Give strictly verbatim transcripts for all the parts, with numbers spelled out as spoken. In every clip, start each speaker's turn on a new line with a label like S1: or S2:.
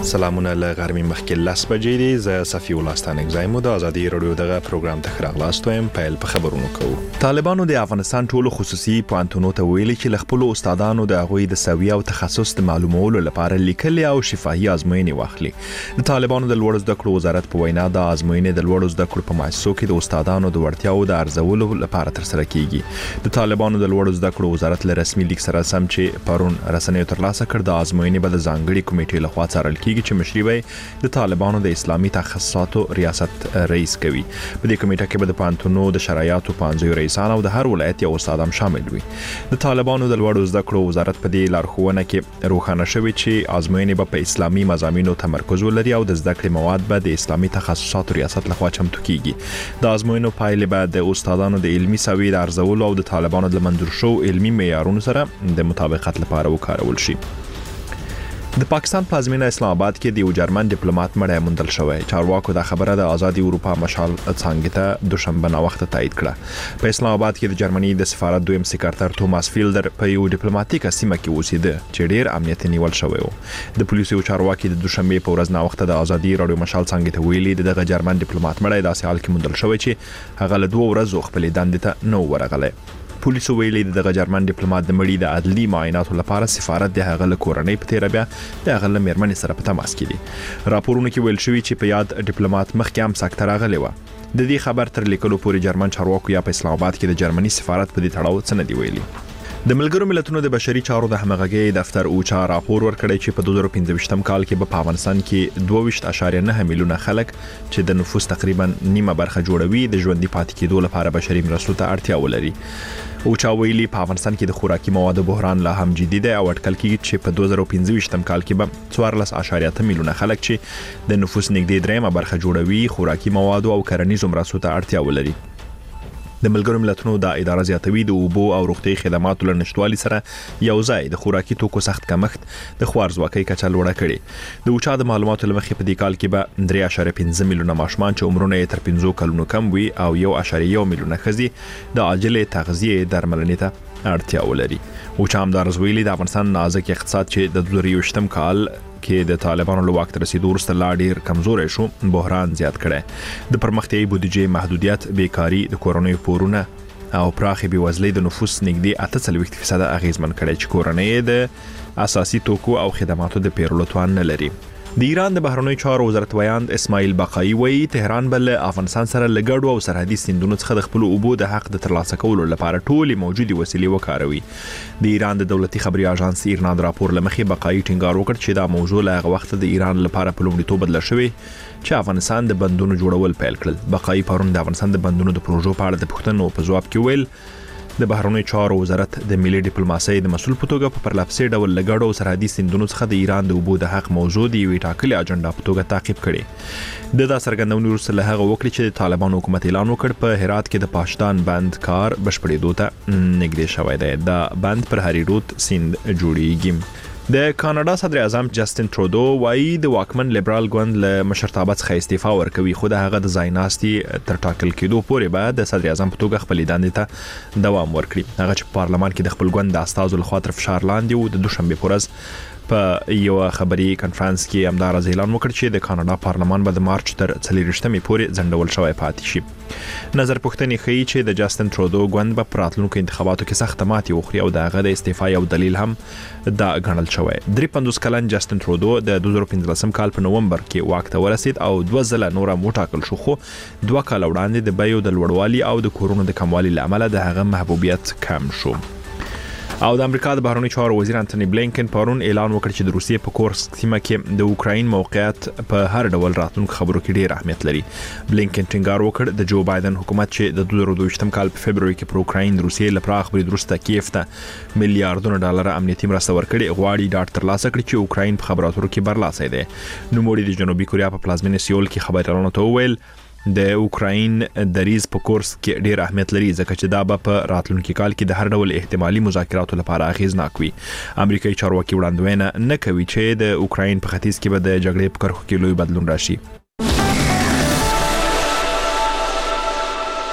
S1: سلامونه له غرمې مخکې لاس بجې دي. زه صفي الله ستانک زایمو د ازادي رادیو دغه پروګرام ته خراغلاست وایم. پیل په خبرونو کوو. طالبانو د افغانستان ټولو خصوصي پوهنتونونو ته ویلي چې له خپل استادانو د هغوی د سویه او تخصص د معلومولو لپاره لیکلي او شفاهي ازموینې واخلي. د طالبانو د لوړو زده کړو وزارت په وینا د ازموینې د لوړو زده کړو په مؤسسو کې د استادانو د وړتیاو د ارزولو لپاره ترسره کیږي. د طالبانو د لوړو زده کړو وزارت له رسمي لیک سره سم چې پرون رسنیو ترلاسه کړ د ازموینې به د ځانګړي کمیټې لخوا څارل کیږي چې مشري به د طالبانو د اسلامي تخصصاتو ریاست رئیس کوي. په دې کمیټه کې به د پوهنتونونو د شرایطو پانځه رئیسان او د هر ولایت یو استاد هم شامل وي. د طالبانو د لوړو زده کړو وزارت په دې لارښوونه کې روښانه شوی چې ازموینې به په اسلامي مضامینو تمرکز ولري او د زده کړې مواد به د اسلامي تخصصاتو ریاست لخوا چمتو کیږي. د ازموینو پایلې به د استادانو د علمي سویې د ارزولو او د طالبانو د منظور شو علمي معیارونو سره د مطابقت لپاره وکارول شي. د پاکستان پلازمینه اسلام آباد کې د یو جرمن ډیپلوماټ مړی موندل شوی. چارواکو دا خبره د آزادي اروپا مشال څنګه ته دوشنبه نا وخت تایید کړه. په اسلام آباد کې د جرمني د سفارت دویم سکرټر توماس فیلډر په یو ډیپلوماټیک سیمه کې اوسېده چې ډیر امنیت نیول شوی و. د پولیسو چارواکي د دوشنبه په ورځ نا وخت د آزادي رادیو مشال څنګه ته ویلي دغه جرمن ډیپلوماټ مړی داسې حال کې موندل شوی چې هغه له دوه ورځو خپل دندې ته نو ورغلی. پولیسو ویلي دغه جرمن ډیپلوماټ د مړي د عدلي معایناتو لپاره سفارت د هغه له کورنۍ په تیر بیا د هغه له میرمنې سره په تماس کې دي. راپورونه کې ویل شوی چې په یاد ډیپلوماټ مخکې هم سکته راغلی و. د دې خبر تر لیکلو پورې جرمن چارواکو یا په اسلام آباد کې د جرمني سفارت په دې تړاو څه نه دی ویلي. د ملګرو ملتونو د بشري چارو د همغږۍ دفتر اوچا راپور ورکړی چې په دوه زره پنځه کال کې په افغانستان کې دوه ویشت اعشاریه نه میلیونه خلک چې د نفوس تقریبا نیمه برخه جوړوي د ژوندۍ پاتې کېدو لپاره بشري مرستو ته اړتیا ولري. اوچا ویلي په افغانستان کې د خوراکي موادو بحران لا هم جدي دی او اټکل کېږي چې په دوه زره پنځه کال کې به څوارلس اعشاریه اته میلیونه خلک چې د نفوس نږدې دریمه برخه جوړوي خوراکي موادو او کرنیزو مرستو ته اړتیا ولري. د ملګرو ملتونو د اداره زیاتوي د اوبو او روغتي خدماتو له نشټوالي سره یو ځای د خوراکي توکو سخت کمښت د خوارځواکۍ کچه لوړه کړې. د اوچا د معلوماتو لمخې په دې کال کې به درې اعشاریه پنځه میلیونه ماشومان چې عمرونه یې تر پنځو کلونو کم وي او یو اعشاریه یو میلیونه ښځې د عاجلې تغذیې درملنې ته اړتیا ولري. اوچا همدارس ویلي د افغانستان نازک اقتصاد چې د دوه زره یوویشتم کال کې د طالبانو له واک ته رسیدو وروسته لا ډیر کمزوري شو بحران زیات کړي. د پرمختیایي بودیجې محدودیت، بیکاری، د کورونیو پورونه او پراخې بېوزلۍ د نفوس نږدې اته څلوېښت فیصد اغیزمن کړي چې کورنۍ د اساسي توکو او خدماتو د پیرلو توان نه لري. د ایران د بهرنیو چارو وزارت ویاند اسماعیل باقایی وایي تهران بل افغانستان سره لګړو او سرحدي سیندونو څخه د خپل اوبو د حق د ترلاسه کولو لپاره ټولې موجودي وسیلې وکاروي. د ایران د دولتي خبري اژانس ایرنا د راپور لمخې باقایی ټینګار وکړ چې دا موضوع له هغه وخت د ایران لپاره په لومړیتوب بدل شوی چې افغانستان د بندونو جوړول پیل کړل. باقایی پرون د افغانستان د بندونو د پروژو په اړه د پوښتنو په ځواب کې ویل د بهرنیو چارو وزارت د ملي ډیپلوماسۍ د مسؤل په توګه په پرلپسې ډول لګړو او سرحدي سیندونو څخه د ایران د اوبو د حق موضوع د یوې ټاکلې اجنډا په توګه تعقیب کړي. د دا څرګندونې وروسته له هغه وکړي چې د طالبانو حکومت اعلان وکړ په هرات کې د پاشدان بند کار بشپړېدو ته نږدې شوی دی. دا بند پر هری رود سیند جوړیږي. د کاناډا صدر اعظم جسټین ترودو وایي د واکمن لیبرال ګوند له مشرتابه څخه استعفا ورکوي خو د هغه د ځایناستي تر ټاکل کېدو پورې به د صدر اعظم په توګه خپل دندې ته دوام ورکړي. هغه چې په پارلمان کې د خپل ګوند د استازو لخوا تر فشار لاندې و د دوشنبه په ورځ په یو خبري کانفرنس کې همدارز اعلان وکړ چې د کاناډا پارلمان به د مارچ تر څلورویشتمې پورې ځنډول شوی پاتې شي. نظر پوښتنې ښیي چې د جسټین ترودو ګوند به په راتلونکو انتخاباتو کې سخت ماتې وخوري او د هغه د استعفا یو دلیل هم دا ګڼل شوی. درې پنځوس کلن جسټین ترودو د دوه زره پنځلسم کال په نومبر کې واک ته ورسید او دوه ځله نور هم وټاکل شو خو دوه کال وړاندې د بیو د لوړوالي او د کورونو د کموالي له امله د هغه محبوبیت کم شو. او د امریکا د بهرنیو چارو وزیر انټونی بلینکن پرون اعلان وکړ چې د روسیې په کورسک سیمه کې د اوکراین موقعیت په هر ډول راتلونکو خبرو کې ډیر اهمیت لري. بلینکن ټینګار وکړ د جو بایدن حکومت چې د دوه زره دوه کال په فبروري کې پر اوکراین د روسیې لپاره خبري درسته کیف ته میلیارډونو ډالر امنیتي مرسته ورکړي غواړي ډاټ ترلاسه کړي چې اوکراین په خبرو اترو کې برلاسي دی. نوموړي د جنوبي کوریا په پلازمینه سیول کې خبريالانو ته وویل د اوکراین دریز په کورس کې ډیر اهمیت لري ځکه چې دا به په راتلونکي کال کې د هر ډول احتمالي مذاکراتو لپاره اغیزناک وي. امریکایي چارواکي وړاندوینه نه کوي چې د اوکراین په ختیځ کې به د جګړې په کرښو کې لوی بدلون راشي.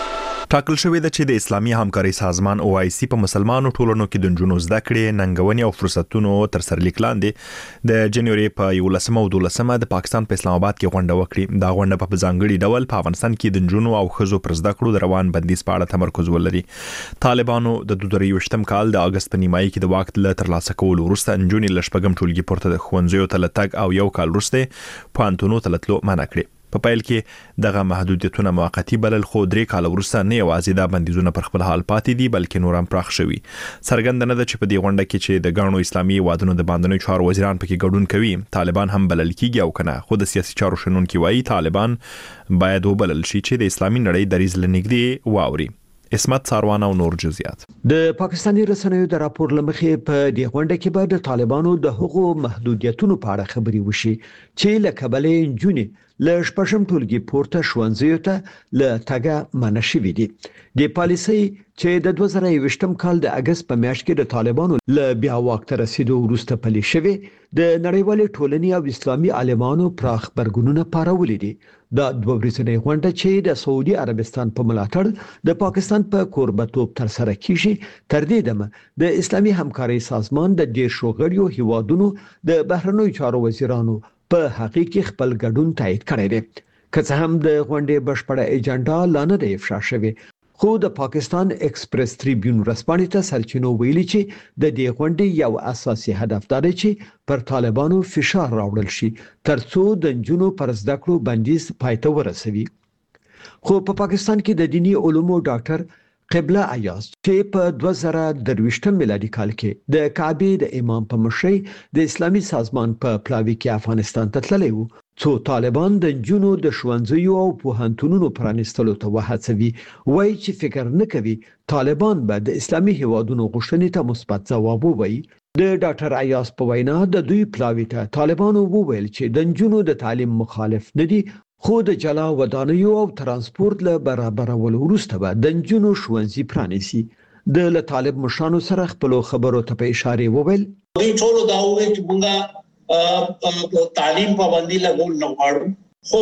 S1: ټاکل شوې ده چې د اسلامي همکاري سازمان او آی سی په مسلمانو ټولنو کې د نجونو زده کړې ننګونې او فرصتونو تر سرلیک لاندې د جنوري په یولسمه او دولسمه د پاکستان په اسلام آباد کې غونډه وکړي. دا غونډه په ځانګړي ډول په افغانستان کې د نجونو او ښځو پر زده کړو د روان بندیز په اړه تمرکز ولري. طالبانو د دوه زره یوویشتم کال د اگست په نیمایي کې د واک له ترلاسه کولو وروسته نجونې له شپږم ټولګي پورته د ښوونځیو ته لتګ او یو کال وروسته پوهنتونونو ته تلو منع کړي. په پیل کې دغه محدودیتونه موقتی بلل، خو درې کال وروسته نه یوازې دا بندیزونه پر خپل حال پاتې دي بلکې نور هم پراخ شوي. څرګنده نه ده چې په دې غونډه کې چې د ګڼو اسلامي هیوادونو د باندنیو چارو وزیران پکې ګډون کوي طالبان هم بلل کیږي او کنه. خو د سیاسي چارو شنونکي وایي طالبان باید وبلل شي چې د اسلامي نړۍ دریځ لنګدي واوري. اسمت ساروان او نور جزئیات.
S2: د پاکستاني رسنیو د راپور لمخې په دې غونډه کې به د طالبانو د حقوقو محدودیتونو په اړه خبري وشي چې له کبلې نجونې له شپږم ټولګي پورته ښوونځیو ته له تګه منع شوې دي. د پالیسي چې د دوه زره یوویشتم کال د اگست په میاشت کې د طالبانو له بیا واک ته رسیدو وروسته پلي شوې د نړیوالې ټولنې او اسلامي عالمانو پراخ برګونونه پارولې دي. دا دوه ورځنۍ غونډه چې د سعودي عربستان په ملاتړ د پاکستان په کوربتوب تر سره کیږي تر دې دمه د اسلامي همکاري سازمان د ډیر شوغړیو هیوادونو د بهرنیو چارو وزیرانو په حقیقي خپل ګډون تایید کړی دی. که څه هم د غونډې بشپړه ایجنډا لا نه دی افشا شوې، خو د پاکستان ایکسپریس تریبیون رسپانې ته سرچینو ویلي چې د دې غونډې یو اساسي هدف دا دی چې پر طالبانو فشار راوړل شي ترڅو د نجونو پر زده کړو بندیز پای ته ورسوي. خو په پاکستان کې د دینی علومو ډاکټر قبله ایاز چې په دوه زره درویشتم میلادي کال کې د کعبه د امام په مشرۍ د اسلامي سازمان په پلاوي کې افغانستان ته تللی وو، څو طالبان د جنونو د ښوونځیو او پوهنتونونو پرانیستلو ته وهڅوي. وایي چې فکر نه کوي طالبان به د اسلامي هیوادونو غوښتنې ته مثبت ځواب ووایي. د ډاکټر ایاز په وینا د دوی پلاوي ته طالبانو وویل چې د جنونو د تعلیم مخالف نه دي، خو د جلا ودانیو او ترانسپورت له برابرولو وروسته به د نجونو ښوونځي پرانیسي. د له طالب مشرانو سره خپل خبرو ته په اشاره وویل
S3: دوی ټول دا وایي چې موږ تعلیم پابندي لګول نه غواړو، خو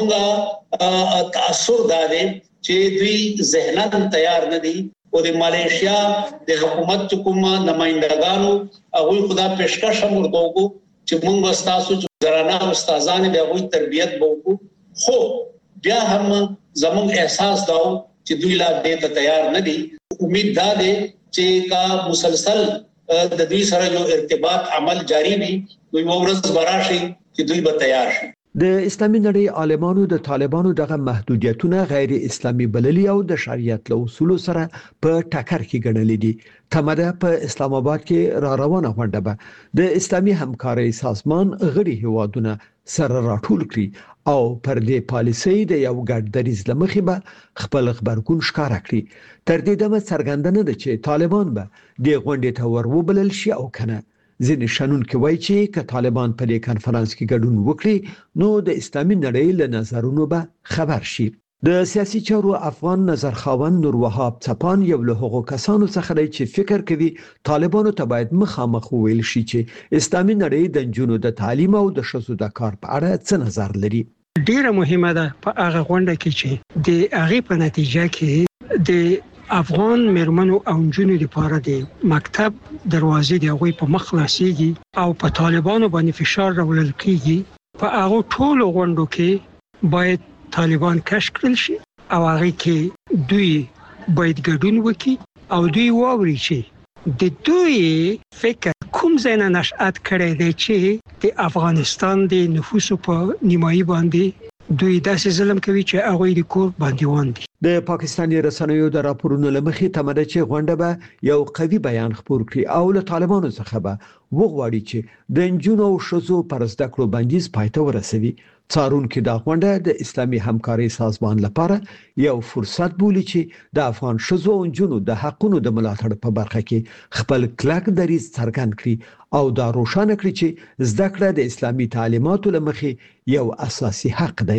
S3: زموږ تاثر دا دی چې دوی ذهناً تیار نه دي او د ماليشیا د حکومت کوم نمائندګانو هغه خدا پیشکش هم ورته وکړو چې موږ واستاسو چې زرانا استادان به غوي تربيت وکړو، خو بیا هم زموږ احساس داو چې دوی لا دې ته تیار نه دي. امید دا ده چې کا مسلسل د دوی سره یو ارتباط عمل جاری وي، دوی ورځ براشي چې دوی به تیار شي.
S2: د اسلامي نړۍ عالمانو د طالبانو دغه محدودیتونه غیر اسلامي بللي او د شریعت له اصولو سره په ټکر کې ګڼل دي. تمده په اسلام آباد کې را روانه غونډه به د اسلامي همکاري سازمان غړي هیوادونه سره راټول کړي او پر دې پالیسۍ د یو ګډ دریځ لمخې به خپل خبرګون ښکارا کړي. تر دې دمه څرګنده ده چې طالبان به د غونډې ته وروبلل شي او کنه. ځینې شنونکي وایي چې که طالبان په دې کانفرنس کې ګډون وکړي نو د اسلامي نړۍ له نظرونو به خبر شي. د سیاسي چارو افغان نظرخواون نور وهاب څپان یو له هغو کسانو څخه دی چې فکر کوي طالبانو ته باید مخامخ وویل شي چې اسلامي نړۍ د نجونو د تعلیم او د ښځو د کار په اړه څه نظر لري.
S4: ډیره مهمه ده په هغه غونډه کې چې د هغه په نتیجه کې د افغان مرمنو او نجونو لپاره د مکتب دروازې د هغوی په مخ خلاصيږي او په طالبانو باندې فشار راوړل کیږي. په هغه ټولو غونډو کې باید طالبان کش کړل شي او هغه کې دوی باید ګډون وکړي او دوی واوري چې د دوی فکر کوم ځای نه نشأت کړی دی چې د افغانستان د نفوسو په نیمایي باندې دوی داسې ظلم کوي چې هغه د کور باندې وندي.
S2: د پاکستاني رسنیو د راپورونو لمخې تمده چې غونډه به یو قوي بیان خپور کړي او له طالبانو څخه به وغواړي چې د نجونو او ښځو پر زده کړو بندیز پای ته ورسوي. څارونکو دا غونډه د اسلامي همکاري سازمان لپاره یو فرصت بولي چې د افغان ښځو او نجونو د حقونو د ملاتړ په برخه کې خپل کلک دریځ څرګند کړي او دا روښانه کړي چې زده کړه د اسلامي تعلیماتو لمخې یو اساسي حق دی.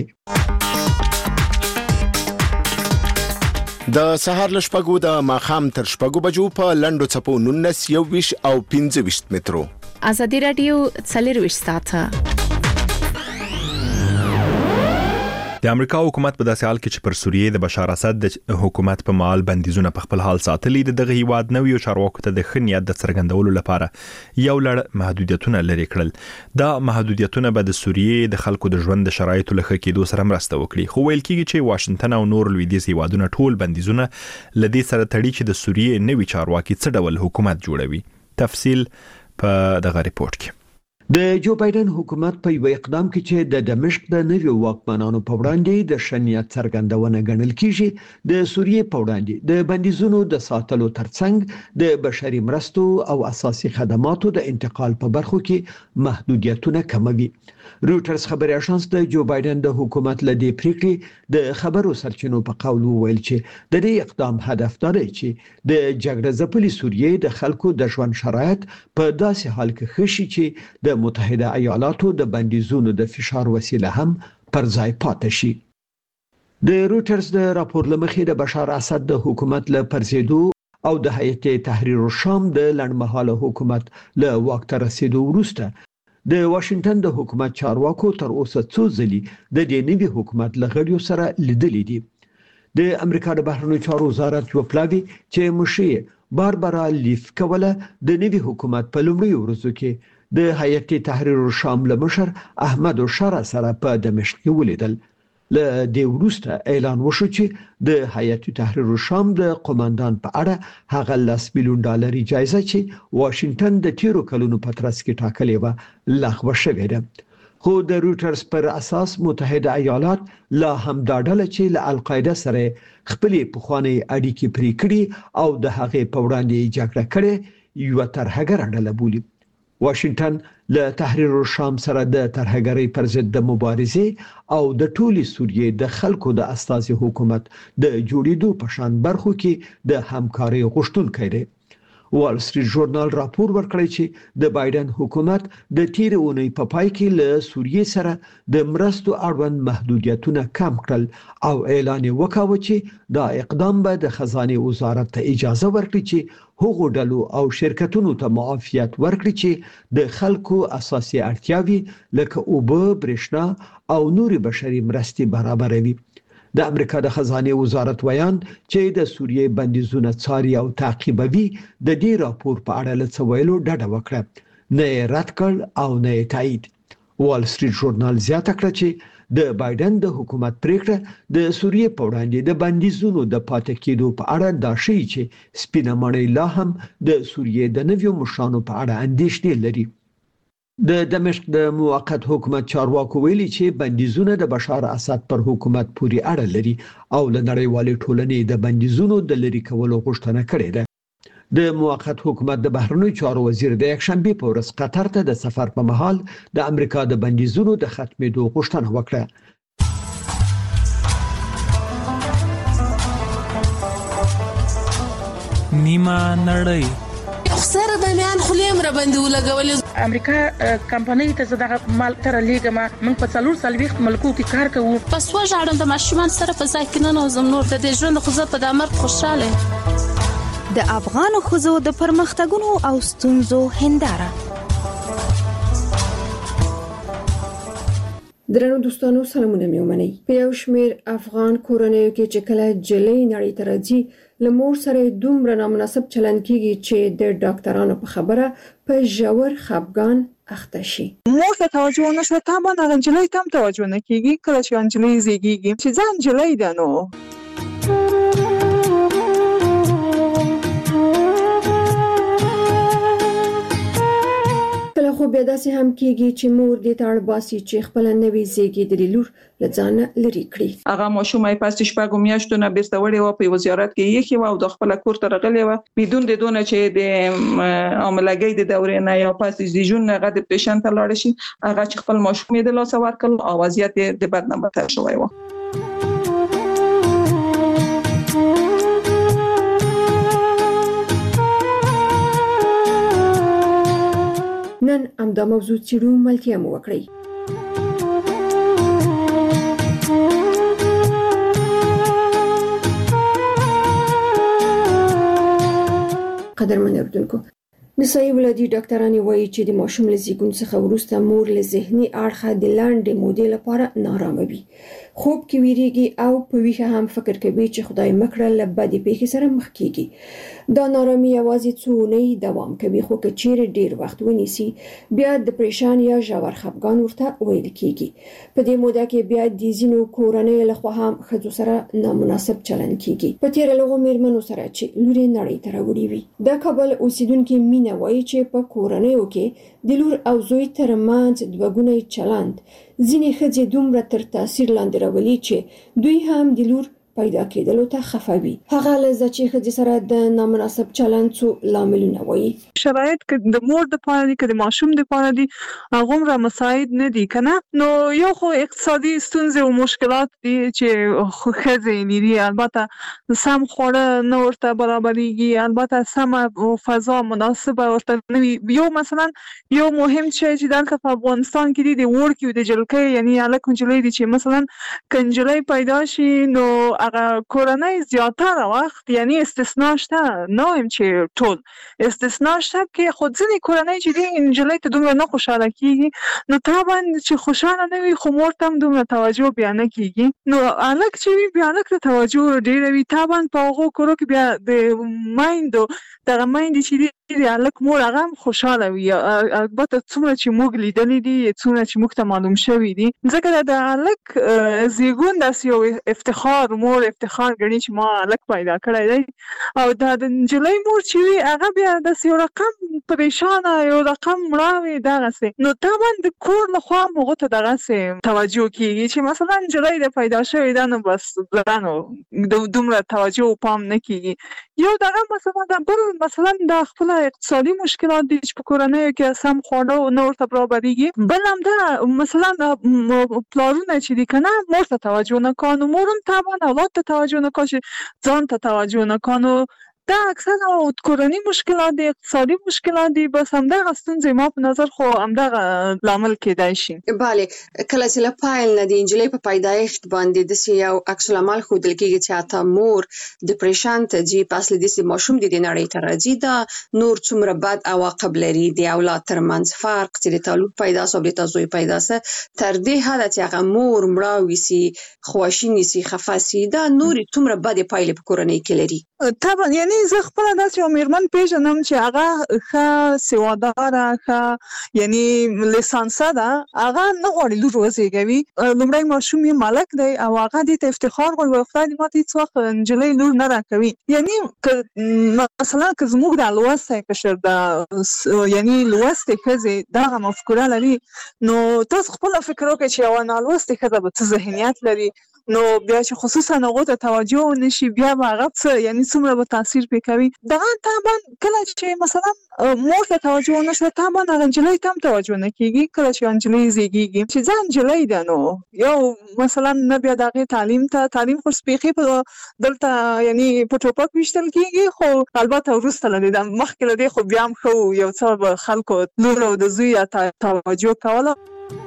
S5: د سهار لشپګو د ماخام تر شپګو بجو په لندو چپو نونس یو ویش او پنځه ویش مترو.
S6: ازادي رادیو څلور ویش ساعته.
S1: د امریکا حکومت په داسې حال کې چې پر سوریې د بشار اسد د حکومت په مال بندیزونه په خپل حال ساتلي د دغه هیواد نویو چارواکو ته د ښه نیت د څرګندولو لپاره یو لړ محدودیتونه لري کړل. دا محدودیتونه به د سوریې د خلکو د ژوند د شرایطو له ښه کېدو سره مرسته وکړي. خو ویل کېږي چې واشنگټن او نور لویدیځ هیوادونه ټول بندیزونه لدې سره تړي چې د سوریې نوي چارواکي څه ډول حکومت جوړوي. تفصیل په دغه ریپورت کې.
S2: د جو بایدن حکومت په یو اقدام کې چې د دمشق د نویو واکمنانو په وړاندې د شنیت څرګندونه ګڼل کیږي د سوریې په وړاندې د بندیزونو د ساتلو ترڅنګ د بشري مرستو او اساسي خدماتو د انتقال په برخو کې محدودیتونه کموي. روټرز خبري اژانس د جو بایدن د حکومت لدی پریکړې د خبرو سرچینو په قول ویل چې د دې اقدام هدف دا دی چې د جګړه ځپلي سوریې د خلکو د ژوند شرایط په داسې حال کې ښه شي چې د متحده ایالاتو د بندیزونو د فشار وسیله هم پر ځای پاتې شي. د روټرز د راپور لمخې د بشار اسد د حکومت له پرزیدو او د هیئت تحریر الشام د لړمحاله حکومت له واک ته رسیدو وروسته د واشنگټن د حکومت چارواکو تر اوسه څو ځلې د دې نوي حکومت لغړیو سره لیدلې دي. د امریکا د بهرنیو چارو وزارت یو پلاوی چې مشي باربرا لیف کوله د نوي حکومت په لومړي ورځو کې د هیئت تحریر الشام له مشر احمد شارع سره په دمشق کې ولیدل. له دې وروسته اعلان وشو چې د هیئت تحریر الشام د قوماندان په اړه هغه لاس میلیون ډالر جایزه چې واشنگټن د تیرو کلونو په ترڅ کې ټاکلې و لغوه شوې ده. خو د روټرز پر اساس متحده ایالات لا هم دا ډله چې له القاعده سره خپل پخوانی اړیکې پرې کړې او د هغې په وړاندې جګړه کړې یو ترهګر ډله بولي. واشنگټن له تحریر الشام سره د ترهګرۍ پر ضد د مبارزې او د ټولي سوریې د خلکو د اساسي حکومت د جوړېدو په شان برخو کې د همکارۍ غوښتونکی دی. وال سټریټ ژورنال راپور ورکړی چې د بایدن حکومت د تیر اونۍ په پای کې له سوریې سره د مرستو اړوند محدودیتونه کم کړل او اعلان وکاوه چې دا اقدام به د خزانه وزارت ته اجازه ورکړي چې هغو ډلو او شرکتونو ته معافیت ورکړي چې د خلکو اساسي اړتیاوي لکه اوبه، برېښنا او نوري بشري مرستې برابروي. د امریکا د خزانه وزارت ویان چې د سوریې بندیزونه څاري او تعقیبوي د دې راپور په اړه له څه ویلو ډډه وکړه، نه یې رد کړ او نه یې تایید. وال سټریټ ژورنال زیاته کړه چې د بایدن د حکومت پریکړه د سوریې په وړاندې د بندیزونو د پاتې کېدو په اړه دا شی چې سپینه مړی لا هم د سوریې د نویو مشرانو په اړه اندېښنې لري. د دمشق د موقت حکومت چارواکو ویلي چې بندیزونه د بشار اسد پر حکومت پورې اړه لري او له نړیوالې ټولنې د بندیزونو د لري کولو غوښتنه کړې ده. د موقت حکومت د بهرنیو چارو وزیر د یکشنبه په ورځ قطر ته د سفر په مهال د امریکا د بندیزونو د ختمېدو غوښتنه وکړه.
S6: نیمه نړۍ
S7: سره د میان خلیم را باندې ولګول.
S8: امریکا کمپنۍ ته زداغه مال تر لیګما موږ په څلور سلويخت ملکو کې کار کوو.
S7: پس وژاړم د ماشومان سره په ځای کې نه نوزم نور د دې ژوند خو زه په دامر خوشاله.
S9: د افغان ښځو د پرمختګونو او ستونزو هنداره.
S10: درنو دوستانو سلامونه مې ومنئ. په یو شمېر افغان کورنیو کې چې کله جلۍ نړۍ ته راځي له مور سره دومره نامناسب چلند کیږي چې د ډاکټرانو په خبره په ژور خپګان اخته شي.
S11: مور ته توجه نشوه تا باندې انجلۍ تم توجه نه کیږي کله چې انجلۍ زیږیږي چې ځان انجلۍ ده نو
S10: کله خو بیا داسې هم کیږي چې مور دې ته اړ باسي چې خپل نوې زیږیدلې لور له ځانه لرې کړي.
S11: هغه ماشوم یې پاتې شپږ میاشتو نه بیرته وړي او په وزارت کې یې خو او د خپل کور ته راغلی و بدون د دونه چې د عملګي د دورې نه یا پاتې زیجون نه غد پیشن ته لاړ شي هغه چې خپل ماشوم یې د لاس ورکړ او وضعیت د بدنامه ته شوی و.
S10: نن همدا موضوع چیرو ملتیا مو وکړئ. قدرمن اردوونکو نسایي ولادي ډاکټرانې وایي چې د ماشوم له زیږون څخه وروسته مور له ذهني اړخه د لنډې مودې لپاره نارامه وي، خوب کې ویریږي او په ویښه هم فکر کوي چې خدای مکړه له بدې پیښې سره مخ کیږي. دا نارامي یوازې څو اونۍ دوام کوي، خو که چیرې ډیر وخت ونیسي بیا ډیپریشن یا ژور خفګان ورته ویل کیږي. په دې موده کې بیا د ځینو کورنیو لخوا هم ښځو سره نامناسب چلند کیږي. په تیر لغو میرمنو سره چې لوري نړۍ ته راوړي وي. د کابل اوسیدونکو مینا وایي چې په کورنیو کې د لور او زوی ترمنځ دوګونی چلند ځینې ښځې دومره تر تاثیر لاندې راولي چې دوی هم د لور پیدا کېدلو ته خفوي. هغه لزه چې ښځې سره د نامناسب چلند څو لاملونه وایي.
S11: شرایط که د مور د پاره دي که د ماشوم د پاره دي هغومره مساعد نه دي کنه، نو یو خو اقتصادي ستونزې او مشکلات دي چې ښځې لري. البته سم خواړه نه ورته برابرېږي، البته سمه فضا مناسبه ورته نه وي. یو مثلا یو مهم شی چې دلته په افغانستان کې دي د وړکي او د جلکۍ یعنی هلک نجلۍ دي چې مثلا که نجلۍ پیدا شي نو هغه کورنۍ زیاتره وخت یعنی استثناء شته، نه وایم چې ټول استثناء شته کې خو ځینې کورنۍ چې دي نجلۍ ته دومره نه خوشحاله کېږي، نو طبعا چې خوشحاله نه وي خو مور ته هم دومره توجه بیا نه کېږي. نو هلک چې وي بیا هلک ته توجه ډېره وي. طبعا په هغو کورو کې بیا د میندو دغه میندې چې دي د هلک مور هغه هم خوشحاله وي. البته څومره چې موږ لیدلي دي، څومره چې موږ ته معلوم شوي دي، ځکه د هلک زیږون داسې یو افتخار مور افتخار ګڼي چې ما هلک پیدا کړی دی، او دا د نجلۍ مور چې وي هغه بیا داسې یو رقم پریشانه یو رقم مړاوې دغسې. نو طبعا د کور لخوا هم هغو ته دغسې توجه کېږي چې مثلا نجلۍ د پیدا شوې ده نو بس نو دومره توجه او پام نه کېږي. یو دغه مثلا د بل مثلا د خپله اقتصادي مشکلات دي چې په کورنیو کې سم خواړه نه ورته برابرېږي. بل همدا مثلا پلارونه چې دي که نه مور ته توجه نه کوي، نو مور هم طبعا اولاد ته توجه نه کوي، ځان ته توجه نه کوي. نو دا اکثر کورنی مشکلات دي، اقتصادي مشکلات دي. بس همدغه ستونزې ما په نظر خو همدغه لامل کېدای شي.
S12: بله، کله چې له پیل نه د نجلۍ په پیدایښت باندې داسې یو عکس العمل ښودل کېږي چې حتی مور ډیپریشن ته ځي، په اصل داسې ماشوم د دې نړۍ ته راځي، دا نور څومره بد عواقب لري. د اولاد ترمنځ فرق چې د تا لور پیدا سو او د تا زوی پیدا سه تر دې حده چې هغه مور مړاوي سي، خواشیني سي، خفه سي، دا نورې څومره بدې پایلې په کورنۍ کې لري.
S11: طبعا یعنی زه خپله داسې یو مېرمن پېژنم چې هغه ښه سواداره، ښه یعنی لیسانسه ده، هغه نه غواړي لور وزېږوي. لومړی ماشوم یې ملک دی او هغه دې ته افتخار غواړي، خدای دې ما ته هېڅ وخت نجلۍ لور نه راکوي. یعنی مثلا که زموږ دا لوستی قشر د یعنی لوستې ښځې دغه مفکوره لري، نو تاسو خپله فکر وکړئ چې یوه نالوستې ښځه به څه ذهنیت لري. نو بیا چې خصوصا هغو ته توجه ونه شي بیا به هغه څه یعنی څومره به تاثیر پرې کوي. دغه طبعا کله چې مثلا مور ته توجه ونه شوه طبعا هغه نجلۍ ته هم توجه نه کېږي. کله چې یوه نجلۍ زېږېږي چې ځه نجلۍ ده نو یو مثلا نه بیا د هغې تعلیم ته تعلیم خو سپېښې په دلته یعنی په ټوپک ویشتل کېږي، خو البته وروسته له دې مخکې له دې خو بیا هم ښه و، یو څه به خلکو لور او د زوی توجه کوله.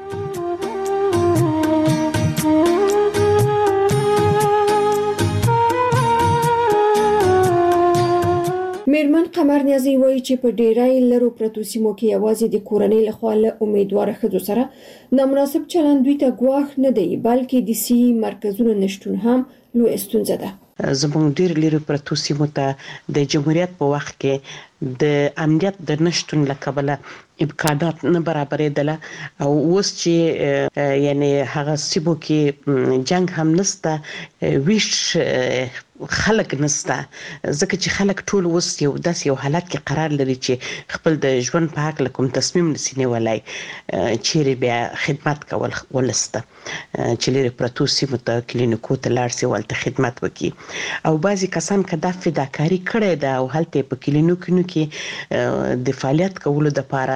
S10: میرمن قمر نیازی وایي چې په ډیری لرو پرتو سیمو کې یوازې د کورنۍ لخوا له امیدواره ښځو سره نامناسب چلند دوی ته ګواښ نه دی، بلکې د صحي مرکزونو نشتون هم لویه ستونزه ده.
S13: زموږ ډیر لرو پرتو سیمو ته د جمهوریت په وخت کې د امنیت د نشتون له کبله امکانات نه برابرېدله، او اوس چې یعنی هغه سیمو کې جنگ هم نسته، ویش خلک نسته، ځکه چې خلک ټول اوس یو داسې یو حالت کې قرار لري چې خپل د ژوند په هکله کوم تصمیم نشي نیولی، چیرې بیا خدمت کول ولسته چې لرې پرتو سیمو ته کلینیکو ته لاړ شي هلته خدمت وکړي. او بعضې کسان که دا فداکاري کړې ده او هلته په کلینیکونو کې د فعالیت کولو دپاره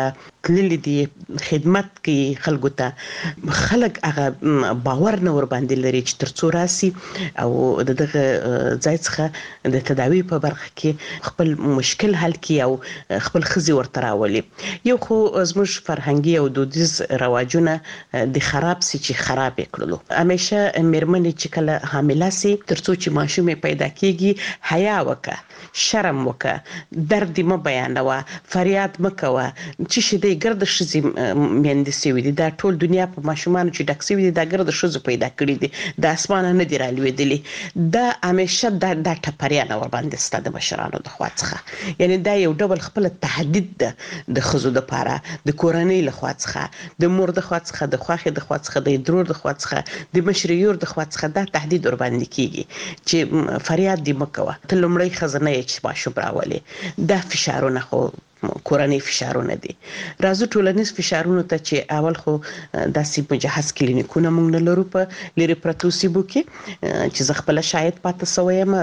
S13: تللی دي خدمت کوي خلکو ته خلک هغه باور نه ور باندې لري چې ترڅو راسي او دغه ځای څخه د تداوی په برخه کې خپل مشکل حل کړي او خپل خزي ورته راولي. یو خو زموږ فرهنګي او دودیز رواجونه د خراب سي چې خراب کړلو. همیشه مېرمنې چې کله حامله سي ترڅو چې ماشوم پیدا کیږي حیا وکړه، شرم وکړه، درد مه بیانوه، فریاد مه کوه، چې شي د ګرد ښځې میندې سوي دي. دا ټول دنیا په ماشومانو چې ډک سوي دي دا ګرد ښځو پیدا کړي دي، د اسمانه نه دي رالوېدلي. دا همیشه دا دا ټپریانه ور باندې ستا د مشرانو د خوا څخه، یعنی دا یو ډول خپل تهدید ده د ښځو دپاره، د کورنۍ له خوا څخه، د مور د خوا څخه، د خوښې د خوا څخه، د درور د خوا څخه، د مشرې یور د خوا څخه دا تهدید ور باندې کیږي چې فریاد دې مه کوه، ته لومړی ښځه نه یې چې ماشوم راولې. دا فشارونه خو کورنۍ فشارونه دي. راځو ټولنیز فشارونو ته چې اول خو داسې مجهز کلینیکونه موږ نه لرو په لرې پرتو سیمو کې چې زه خپله شاید پاتې سوی یم.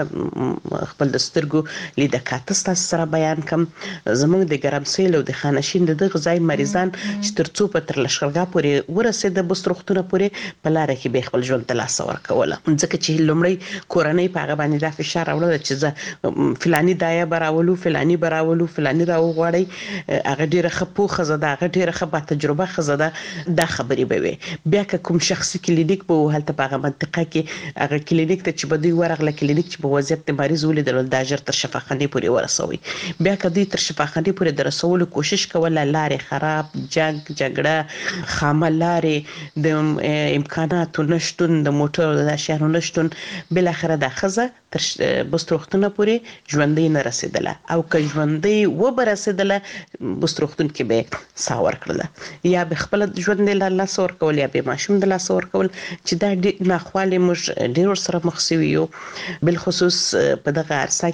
S13: خپل د سترګو لیده کاته ستاسو سره بیان کړم. زموږ د ګرمسیل او د خانشین د دغه ځای مریضان چې تر څو په تر لښکرګاه پورې ورسېده بست روغتونه پورې په لاره کې به خپل ژوند ته لاسه ورکوله، ځکه چې لومړی کورنۍ په هغه باندې دا فشار راوړله چې زه فلاني دایه به راولو، فلاني به راولو، فلاني راوغواړو، هغه ډیره ښه پوه ښځه ده، هغه ډیره ښه با تجربه ښځه ده. دا خبرې به وي. بیا که کوم شخصي کلینیک به و هلته په هغه منطقه کې هغه کلینیک ته چې به دوی ورغله، کلینیک چې به وضعیت د مریض ولیدل دا ژر تر شفاخانې پورې ورسوي. بیا که دوی تر شفاخانې پورې د رسولو کوشش کوله، لارې خراب، جنګ، جګړه، خامه لارې، د امکاناتو نشتون، د موټرو د اشیانو نشتون، بالاخره دا ښځه تر بست روغتونه پورې ژوندۍ نه رسېدله. او که ژوندۍ وبه رسېدله بست روغتون کې به ساه ورکړله، یا به خپله ژوند د لاسه ورکول یا به ماشوم د لاسه ورکول، چې دا ناخوالې موږ ډېر ورسره مخ سوي یو. بالخصوص په دغه عرصه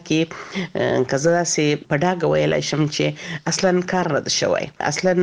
S13: کې که زه داسې په ډاګه ویلی شم چې اصلا کار نه ده شوی، اصلا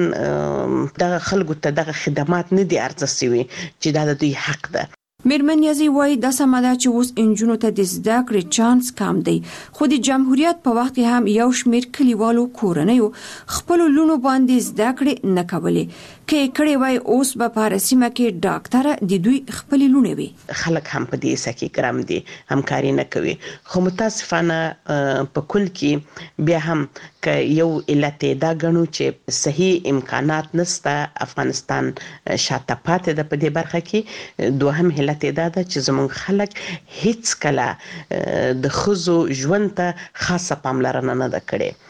S13: دغه خلکو ته دغه خدمات نه دي عرضه سوي چې دا د دوی حق ده.
S10: میرمن نیازی وایي دا سمه ده چې اوس انجونو ته د زده کړې چانس کم دی، خو د جمهوریت په وخت کې هم یو شمېر کلیوالو کورنیو خپلو لوڼو باندې زده کړې نه کولې. که یې کړې وای اوس به په هره سیمه کې ډاکټره د دوی خپلې لوڼې وي.
S13: خلک هم په دې حصه کې ګرم دي، همکاري نه کوي. خو متاسفانه په کل کې بیا هم که یو علت دا ګڼو چې صحیح امکانات نسته، افغانستان شاته پاتې ده په دې برخه کې. دوهم علت دا ده چې زموږ خلک هیڅ کله د ښځو ژوند ته خاصه پاملرنه نه ده کړې،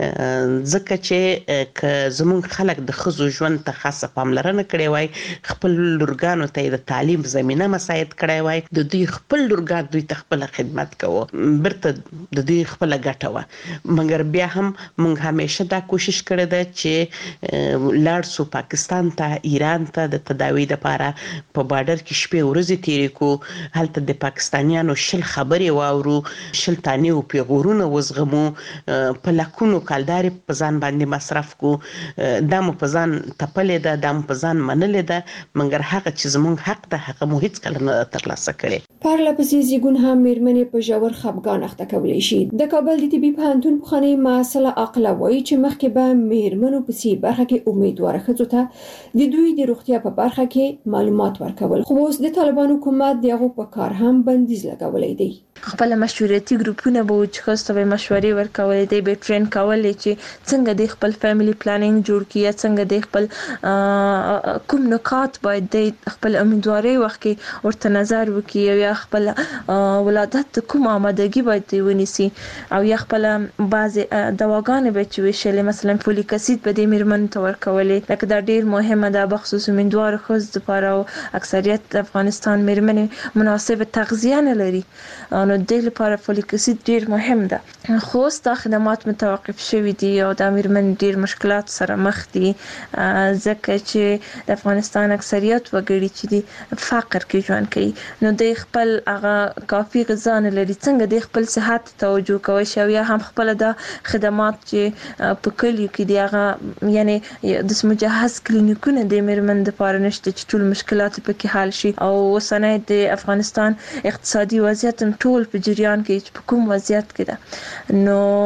S13: ځکه چې که زموږ خلک د ښځو ژوند ته خاصه پاملرنه کړې وای، خپل لورګانو ته د تعلیم زمینه مساعد کړی وای، د دوی خپل لورګان دوی ته خپله خدمت کوو، برته د دوی خپله ګټه وه. مګر بیا هم موږ همیشه دا کوشش کړې ده چې لاړ سو پاکستان ته، ایران ته د تداوی دپاره په بارډر کې شپې ورځې تیرې کو، هلته د پاکستانیانو شل خبرې واورو، شل تانې او پیغورونه وزغمو، په لکونو کالدارې په ځان باندې مصرف کو. دا مو په ځان تپلې ده، دا مو په ځان منلې ده، مګر هغه چې زموږ حق ده هغه مو هیڅ کله نه ترلاسه کړی.
S10: پرله پسې زیږون هم مېرمنې په ژور خفګان اخته کولی شي. د کابل د طبي پوهنتون پخوانۍ محصله عاقله وایي چې مخکې به مېرمنو په سي برخه کې امیدواره ښځو ته د دوی د روغتیا په برخه کې معلومات ورکول، خو اوس د طالبان حکومت دغه په کار هم بندیز لګولی دی.
S14: خپل مشورتي ګروپونه به چې خاصه به مشورې ورکولې دی، به ټرین کولې چې څنګه د خپل فیملی پلانینګ جوړ کړي، څنګه د خپل کوم نکات باید د خپل امیدوارۍ وخت کې ورته نظر وکړي، یا خپل ولادت کوم آمادګي باید ونیسي، او یا خپل بعض دواګانې به چې وشلې، مثلا فولیک اسید به د میرمنو ته ورکولې، لکه دا ډیر مهمه ده بخصوص امیدوار ښځو لپاره، او اکثریت د افغانستان میرمنې مناسب تغذیه نه لري، نو د دې لپاره فولیک اسید ډیر مهم ده. خو اوس دا خدمات متوقف شوي دي او د میرمنې ډیر مشکلات سره مخ دي، ځکه چې د افغانستان اکثریت وګړي چې دي فقر کې ژوند کوي، نو د خپل هغه کافي غذا نه لري، څنګه د خپل صحت توجه کوي، او یا هم خپل د خدمات چې په کلیو کې دی هغه یعنی د مجهز کلینیکونه د میرمنې لپاره نشته چې ټول مشکلات پکې حل شي. او اوسنۍ د افغانستان اقتصادي وضعیت ټول په جریان کې په کوم وضعیت کې ده، نو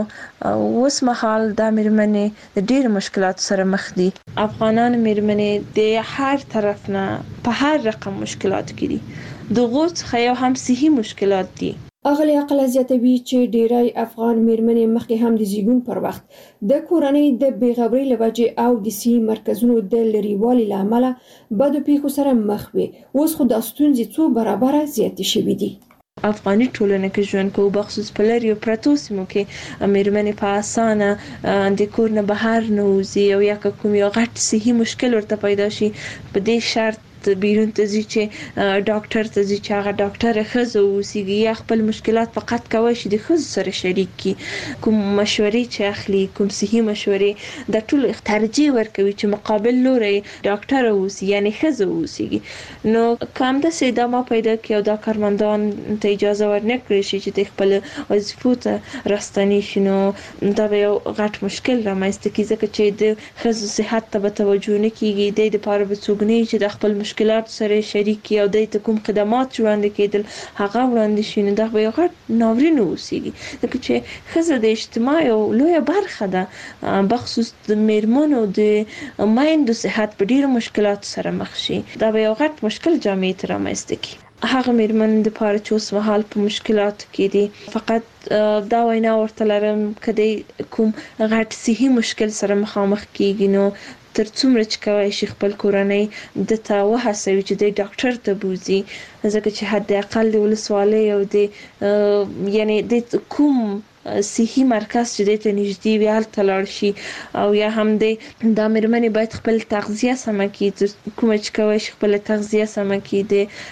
S14: اوس مهال د میرمنې د ډېر مشکلات سره مخ دي. افغانان میرمنې د هر طرف نه په هر رقم مشکلات کې دي. د غوڅ خیا هم صحي مشکلات دي.
S10: اغلی عقل زیاتوي چې ډیری افغان میرمنې مخکې هم د زیږون پر وخت د کورنۍ د بیغبرۍ لوجې او د سی مرکزونو د لريوالي لامل بد پیښو سره مخ وي. اوس خو د ستونزې څو برابر زیاتې شوې دي.
S14: افغاني ټولنه کې ژوند کوو بخصوص په لري پرتو سیمو کې میرمنې په اسانه د کور نه بهر نه وځي او یا کوم یو غټ صحي مشکل ورته پیدا شي په دې شرط بیرون ته ځي چې ډاکټر ته ځي چې هغه ډاکټر ښځه اوسېږي یا خپل مشکلات فقط کوي چې د ښځو سره شریک کړي. کوم مشورې چې اخلي کوم صحي مشورې د ټول ترجیح ورکوي چې مقابل لوري ډاکټر اوسي یعنی ښځه اوسېږي. نو کوم د سیدما پیدا کړي او د کارمندان ته اجازه ورنکړي شي چې د خپل وظیفو ته راستنی شي، نو دا به یو غټ مشکل رامنځته کیږي چې د ښځو صحت ته به توجه نه کیږي. د لپاره به څوک نه چې د خپل مشکلات سره شریک او د کوم خدمات وړاندې کېدل هغه وړاندې شي، نو دا به یو غټ ناورین اوسېږي. ځکه چې ښځه د اجتماع یو لویه برخه ده، بخصوص د میرمنو د میندو صحت په ډیرو مشکلاتو سره مخ شي. دا به یو غټ مشکل جامعې ته رامنځته کړي. هغه میرمن د پاره چې اوس مهال په مشکلاتو کې دي، فقط دا وینا ورته لرم کدی کوم غټ صحي مشکل سره مخامخ کیږي نو تر څومره چې کوي شي خپل کورنۍ د تا وهڅوي چې د ډاکټر ته بوزي، ځکه چې حد اقل د ولسوالۍ او د یعنی د کوم صحي مرکز چې د ته نږدې وي هلته لاړ شي. او یا هم د د میرمنې باید خپل تغذیه سمه کړي، کوم چې کوي شي خپل تغذیه سمه کړي،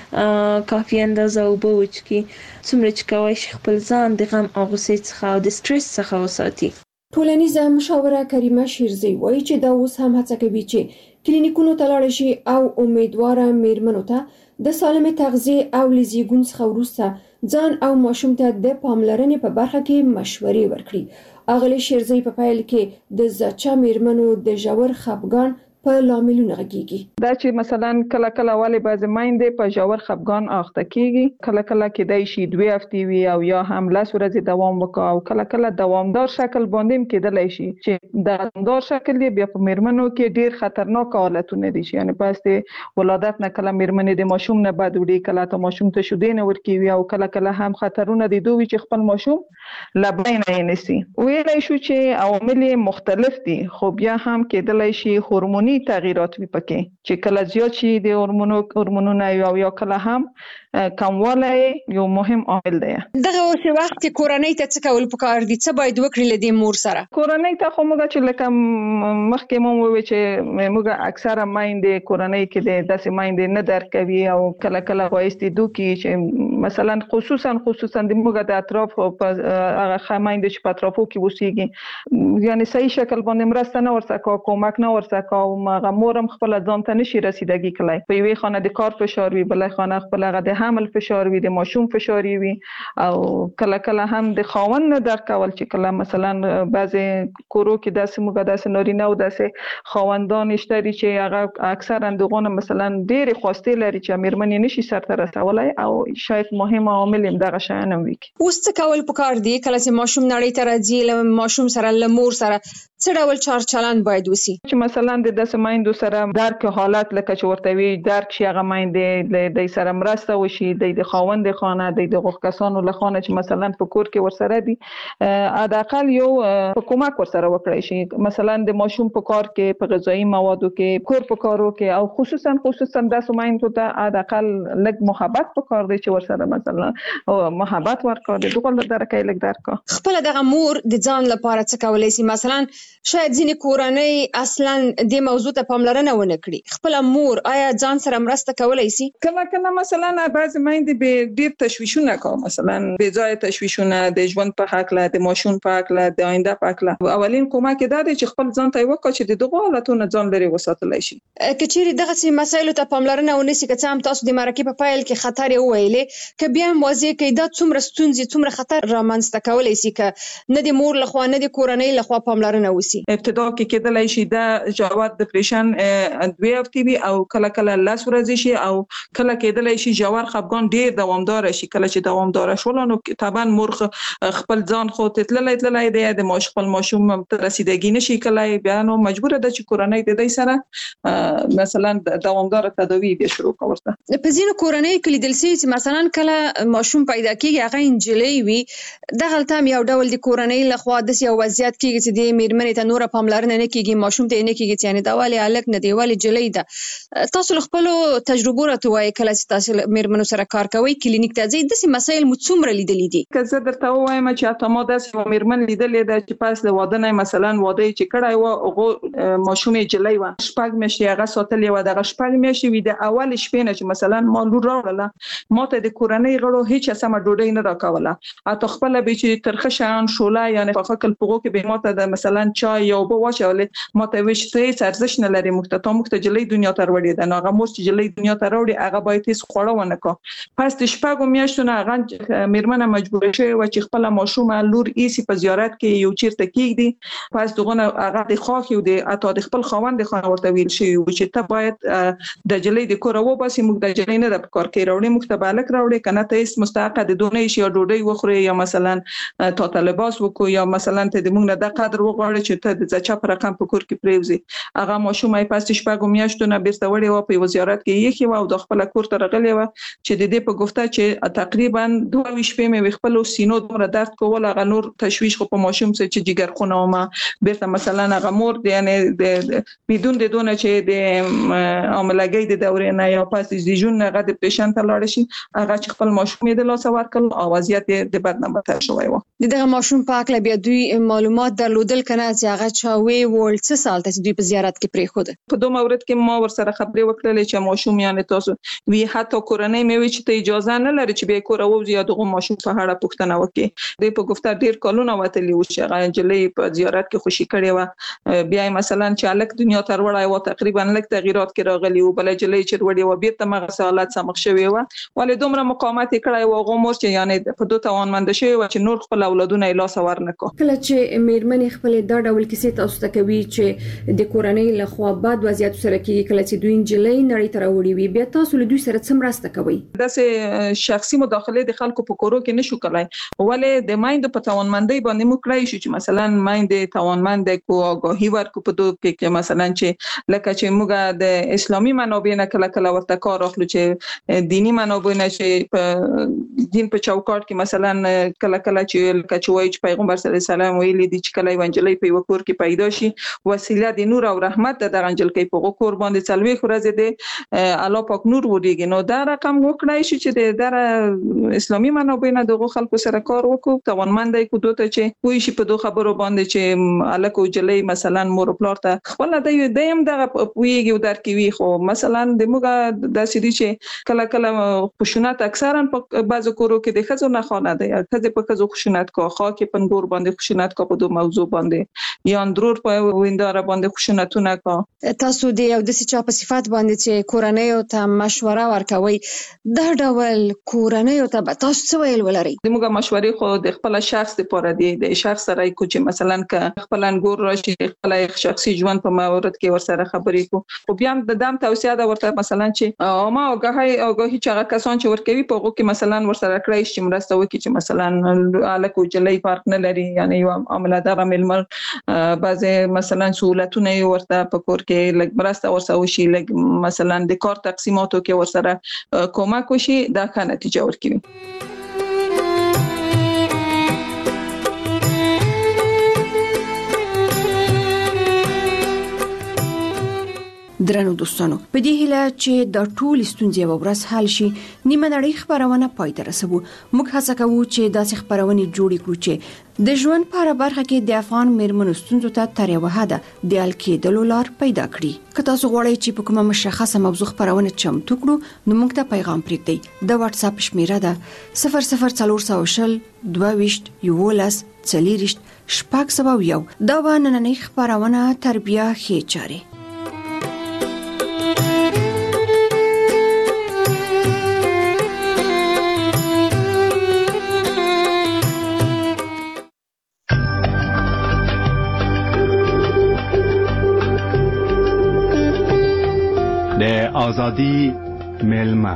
S14: د کافي اندازه اوبه وڅښي، څومره چې کوي شي خپل ځان د غم او غوسې څخه او د سټرس څخه وساتي.
S10: ټولنیزه مشاوره کریمه شیرزی وایي چې دا اوس هم هڅه کوي چې کلینیکونو ته لاړ شي او امیدواره میرمنو ته د سالمې تغذیه او لزیګون څخه وروسته ځان او ماشوم ته د پاملرنې په برخه کې مشورې ورکړي. اغلی شیرزی په پایل کې د زچا میرمنو د ژور خپګان په لاملونو غږیږي.
S11: دا چې مثلا کله کله والی بعض مایندې په ژور خپګان اخته کیږي، کله کله کېدای شي دوه هفتې وي او یا هم لس ورځې دوام وکړي او کله کله دوامدار شکل باندې کېدلی شي چې د دوامدار شکل بیا په میرمنو کې ډیر خطرناک حالتونه دي. یعنی پس د ولادت نه کله میرمنې د ماشوم نه بد وړي، کله ته ماشوم ته شیدې نه ورکوي او کله کله هم خطرونه دي دوی چې خپل ماشوم لبین نه نسی. ویلای شو چې عوامل مختلف دي، خو بیا هم کېدلی شي هورموني تغییرات وي پکې چې کله زیات شي د هورمونو هورمونونه او یا کله هم کموالی یو مهم عامل دی.
S12: دغه اوس وخت کې کورنۍ ته څه کول پکار دي؟ څه باید وکړي لدی مور سره؟
S11: کورنۍ ته خو موږ چې لکه مخکې مو وی چې موږ اکثره مایندې کورنۍ کې د داسې مایندې نه درک کوي او کله کله وایستي دوی چې مثلا خصوصا خصوصا د موږ د اطراف په هغه مایندې چې په اطرافو کې وسیږي یعنی صحیح شکل باندې مرسته نه ورسکه، کومک نه ورسکه او هغه مورم خپل ځان ته نشي رسیدګي کولای. په یوې خانه د کار فشار وي، بلې خانه خپل هغه د حمل فشار وي، د ماشوم فشار وي او کله کله هم د خاوند نه درک کول چې کله مثلا بعضی کورو کې داسې موږ داسې نارینه او داسې خاوندان شته چې هغه اکثرا دغه مثلا ډېر خواسته لري چې میرمنې نشي سرته رسولای او شاید مهم عامل هم دغه شان وي.
S12: اوس څه کول پکار دي کله چې ماشوم نړۍ ته راځي، له ماشوم سره له مور سره څه ډول چار چلند باید وسی؟
S11: چې مثلا د داسې مایندو سره درک حالت لکه چې ورته وی درک شي هغه مایندې د سره مرسته وشي، د خاوند خانه د دغه کسانو له خانه چې مثلا په کور کې ورسره دي حداقل یو حکومت ورسره وکړي شي، مثلا د ماشوم په کار کې په غذایی موادو کې کور په کارو کې او خصوصا خصوصا د سومایندو ته حداقل لږ محبت په کار دی چې ورسره مثلا او محبت ورکړي دغه درکې لږ درک
S12: خپل دغه مور د ځان لپاره څه کولای شي؟ مثلا شاید ځینې کورنۍ اصلا د موضوع ته پاملرنه ونه کړي، خپل مور آیا ځان سره مرسته کولای شي؟
S11: کله کله مثلا بعض مایندې به ډیر تشویشونه کوي، مثلا بې ځای تشویشونه د ژوند په حق له د ماشوم په حق له د آینده په حق له. اولین کومک دا دی چې خپل ځان ته وکړي چې دغه حالتونو ځان لري وساتلی شي.
S12: کچېرې دغه سي مسایلو ته پاملرنه ونیسي که څه هم تاسو د مرکې په پایل کې خطر یې وویلې، که بیا هم واضح کړي دا څومره ستونزې څومره خطر رامنځته کولی شي که نه د مور لخوا نه د کورنۍ لخوا پاملرنه وسی.
S11: ابتدا کې کېدلای شي د جوار ډیپریشن دوه هفتې وي او کله کله لاس ورځي شي او کله کېدلای شي جوار خپګان ډیر دوامدار شي. کله چې دوامدار شول نو طبعا مور خپل ځان خو تتللای تللای دی د ماش خپل ماشوم تر رسیدګي نشي کولای بیا نو مجبور ده چې کورنۍ د دې سره مثلا دوامدار تداوی به شروع کړي.
S12: په ځینو کورنۍ کې لیدل شوی چې مثلا کله ماشوم پیدا کیږي هغه انجلۍ وي دغه تام یو ډول د کورنۍ لخوا د یو وضعیت کېږي چې د میرمنې ته نور پاملرنه نه کیږي ماشوم ته نه کیږي چې یعنی دا والی الک نه دی والی جلۍ ده. تاسو خپل تجربه راته وایي کله چې تاسو میرمنو سره کار کوي کلینیک ته ځئ د سي مسایل مو څومره لیدلې دي؟
S11: که زه درته وایم چې اته ما داسې میرمن لیدلې ده چې پاس د واده نه مثلا واده چې کړای و هغه ماشوم جلۍ و شپږ میاشتې هغه ساتلې و دغه شپږ میاشتې وي د اول شپې نه چې مثلا ما لور راوړله ما ته د کورنۍ غړو هیڅ سم ډوډۍ نه راکوله اته خپل به چې ترخه شان شوله یعنی په فکر پغو کې به ماته د مثلا چای یو به واچولې ماته وش ته ارزش نه لري مخته مخته جلې دنیا تر وړي ده نو هغه مور چې جلې دنیا تر وړي هغه باید هیڅ خوړه ونه کو. پس د شپږو میاشتو نه هغه میرمنه مجبور شوی و چې خپل ماشوم لور ایسی په زیارت کې یو چیرته کېږي. پس دغه هغه د خاخ یو د اته د خپل خوند خان ورته ویل شي چې ته باید د جلې د کور و باسي موږ د جلې نه د کار کې راوړي موږ ته بالک راوړي کنه ته هیڅ مستحق د دونه شي ډوډۍ وخوري یا مثلا تا طالباس وکو یا مثلا ته د موږ نه د قدر وغواړي چې ته د ځچا پر رقم په کور کې پریوزي هغه ماشوم یې پاس شپږو میاشتو نه بیرته وړي و په وزارت کې یخي و او د خپل کور ته راغلی و چې د دې په گفته چې تقریبا دوه شپې مې خپل سینو دومره درد کول هغه نور تشویش خو په ماشوم سره چې جګر خونه و ما بیرته مثلا هغه مور یعنی د بدون د دونه چې د عاملګي د دورې نه یا پاس د جون نه غد پیشنټ لاړ شي هغه چې خپل ماشوم یې د لاس ورکړ او وضعیت د بدنامه تر شوی و.
S12: دغه ماشوم په اړه بیا دوی معلومات درلودل کنه چې هغه چا وی ول څه سال ته دوی په زیارت کې پرې خو ده.
S11: په دوه مورد کې ما ور سره خبرې وکړلې چې ماشوم یعنی تاسو وی حتی کورنۍ مې وی چې ته اجازه نه لري چې به کور او زیاده ماشوم په اړه پوښتنه وکړي. د په گفته ډیر کلونه وتلی و چې هغه جلې په زیارت کې خوشي کړي و بیا مثلا چې الک دنیا تر وړای و تقریبا لک تغیرات کې راغلی و بل جلې چې وړي و بیرته مغه سوالات سمخ شوی و ولې دومره مقاومت کړای و غومور چې یعنی په دوه توانمند شوی و چې نور خپل اولادونه لاس ورنکو.
S10: کله چې میرمنې خپل دا ډول کیسې تاسو ته کوي چې د کورنۍ له خوا بد وضعیت سره کې کله چې دوی انجلۍ نړۍ تر وړي وي بیا تاسو له دوی سره څه مرسته کوي؟
S11: داسې شخصي مداخله د خلکو په کورو کې نشو کولای ولې د مایند په توانمندۍ باندې مو کړی شو چې مثلا مایند توانمند کو آگاهی ورکو په دوه کې مثلا چې لکه چې موږ د اسلامي منابع نه کله کله ورته کار اخلو چې دینی منابع نه چې په دین په چوکاټ کې مثلا کله کله چې لکه چې وایي چې پیغمبر صلی الله علیه وسلم ویلي دي چې کله انجلۍ په یو کور کې پیدا شي وسیله د نور او رحمت د انجلۍ په کور باندې څلوي خورځي د الله پاک نور وريږي نو دا رقم وکړای شي چې د اسلامي منابع نه دغه خلکو سره کار وکړو توانمندای کو دوته چې وایي شي په دوه خبرو باندې چې الکو جلې مثلا مور پلار ته خپل د دیم دغه پویږي او درکوي خو مثلا د موږ د سړي چې کله کله خشونت اکثرا په بعضو کورو کې د خزو نه خانه ده کله په خزو خشونت کو خو کې پنګور باندې خشونت کو په دوه موضوع باندې یا اندرور په وینداره باندې خشونتونه کو.
S12: تاسو د یو د چا په صفات باندې چې کورنۍ ته مشوره ورکوي دا ډول کورنۍ ته تاسو څه ویل ولري؟
S11: د موږ مشورې خو د خپل شخص لپاره دی د شخص سره کو چې مثلا ک خپل انګور راشي خپل شخصي ژوند په مورد کې ور سره خبرې کو خو بیا د دام توصیه ده ورته مثلا چې ما اوګه اوګه چې هغه کسان چې ورکوي په هغه کې مثلا ور سره کړی چې مرسته وکړي چې مثلا الکو جلې فرق نه لري یعنی یو عملدار ململ بعضی مثلا سہولتونه ورته په کور کې لګ مرسته ورسره وشي لګ مثلا د کار تقسیماتو کې ور سره کومک وشي دا ښه نتیجه ورکوي.
S10: درنو دوستانو په دې هیله چې د ټول ستونزې وبرس حل شي نیمه نړۍ خبرونه پای ته رسوو موږ هڅه کوو چې داسې خبرونه جوړ کړو چې د ژوند په اړه برخه کې د افغان میرمنو ستونزو ته تر یو حده د حل کېدلو لار پیدا کړي. که تاسو غواړئ چې په کومه مشخصه موضوع خبرونه چمتو کړو نو موږ ته پیغام پرېږدئ. د واتس اپ شمیره ده صفر صفر څلور سوه شل دوه ویشت یولس څلوېښت شپږ سوه یو. دا به نننۍ خبرونه تربیه ښې چارې.
S15: آزادی میلمه.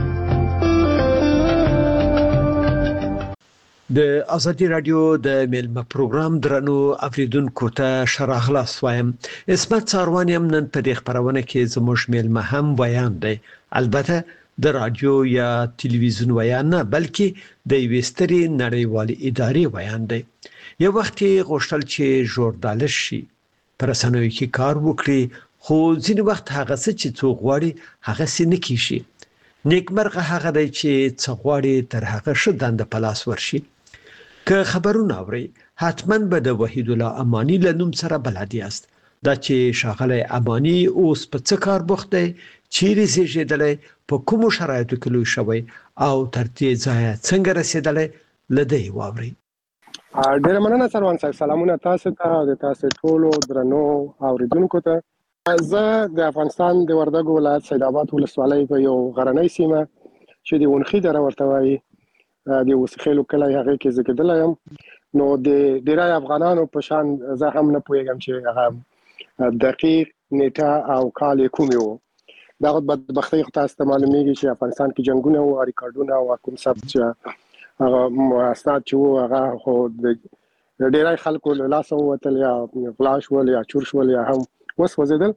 S2: د ازادي رادیو د میلمه پروګرام درنو اوریدونکو ته شراغلاس وایم. اسمت څاروانیم نن په دې خبرونه کې زموږ میلمه هم بیان دی، البته د رادیو یا ټلویزیون بیان نه بلکې د ویستري نړیوالې ادارې بیان دی. یو وخت غوښتل چې ژورنالیست شي، پر رسنیو کې کار وکړي، خو ځینې وخت هغه څه چې څوک غواړي هغه څه نه کیږي. نیکمرغه هغه دی چې څه غواړي تر هغه ښه دنده په لاس ورشي. که خبرونه اوري حتما به د وحید الله امانی له نوم سره بلد یاست. دا چې شاغله امانی اوس په څه کار بوخت دی، چیرې زیږیدلی، په کومو شرایطو کې لوی شوی او تر دې ځایه څنګه رسیدلی، لدی واوري.
S16: ډېر مننه سروان صاحب. سلامونه تاسو ته او تاسو ټولو درنو اوریدونکو ته. زه د افغانستان د وردګو ولایت سید آباد ولسوالۍ په یو غرنۍ سیمه چې د ونخي دره ورته وایي د وسخیلو کلی هغه کې زګیدل یم. نو د ډیری افغانانو په شان زه هم نه پوهیږم چې هغه دقیق نیټه او کال کوم یو. دا د بدبختی تاسو ته معلومیږي چې افغانستان کې جنگونه او ریکارډونه او کوم څه چې هغه استاد چې هغه خو د ډیری خلکو له لاس وتل یا فلاش ول یا چورش ول یا هم وس وزیدل.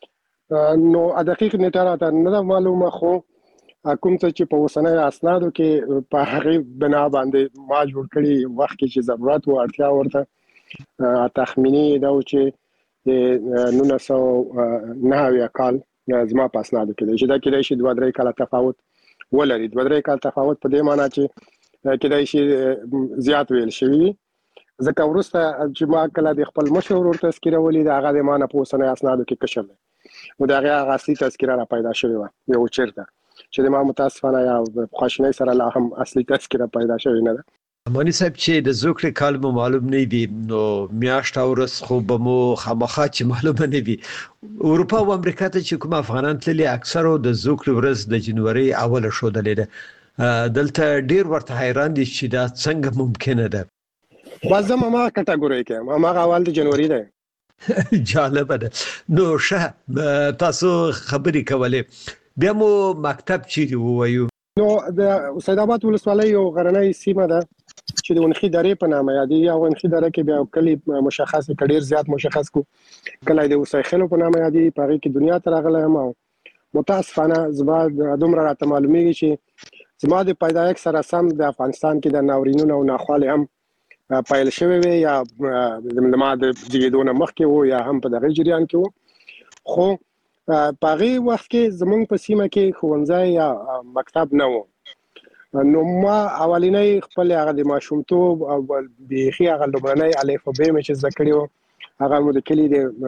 S16: نو دقیق نیټه راته نه معلومه، خو کوم څه چې په وسنۍ اسنادو کې په هغه بنا باندې ما جوړ کړی وخت کې چې ضرورت او اړتیا ورته تخمینی دا چې د نولس سوه نهه کال زما په اسنادو کې چې دا کېدای شي دوه درې کاله تفاوت ولري. دوه درې کال تفاوت په دې معنی چې کېدای شي زیات ویل شوی. ځکه وروسته چې ما کله د خپل مشر ورور تذکره ولید، هغه د معنی په وسنۍ اسنادو کې کشف دی او دا هغه اصلي تذکره را پیدا شوی و یو چیرته چې د ما متاسفانه یا خواشنۍ سره لا هم اصلي تذکره پیدا شوی نه ده.
S2: امانی صاحب چې د زوکړې کال مو معلوم نه وي، نو میاشت او ورځ خو به مو خامخا چې معلومه نه وي. اروپا او امریکا ته چې کوم افغانان تللي اکثرو د زوکړې ورځ د جنوري اوله ښودلې ده. دلته ډیر ورته حیران دي چې دا څنګه ممکنه ده.
S16: بازم ما کټګوري کې ما اول د جنوري ده.
S2: جالب ده. نو شه تاسو خبرې کولې، بیا مو مکتب چیرې ووایو؟
S16: نو د سید آباد ولسوالۍ یو غرنۍ سیمه ده چې د ونخي درې په نامه یادېږي. او ونخي دره کې بیا کلی مشخص کډیر زیات مشخص کو کله د وسایخلو په نامه یادېږي. په هغه کې دنیا ته راغلی یم او متاسفانه زما دومره راته معلومیږي چې زما د پیدایښت سره سم د افغانستان کې د ناورینونو او ناخوالې هم پایل شوی وي، یا د ما د زیږیدو مخکې وو یا هم په دغه جریان کې وو. خو په هغه وخت کې زمونږ په سیمه کې ښوونځی یا مکتب نه وو. نو ما اولینی خپل هغه د ماشومتوب او بیخي هغه لومړنی الفبې مې چې زده کړی وو هغه مو د کلي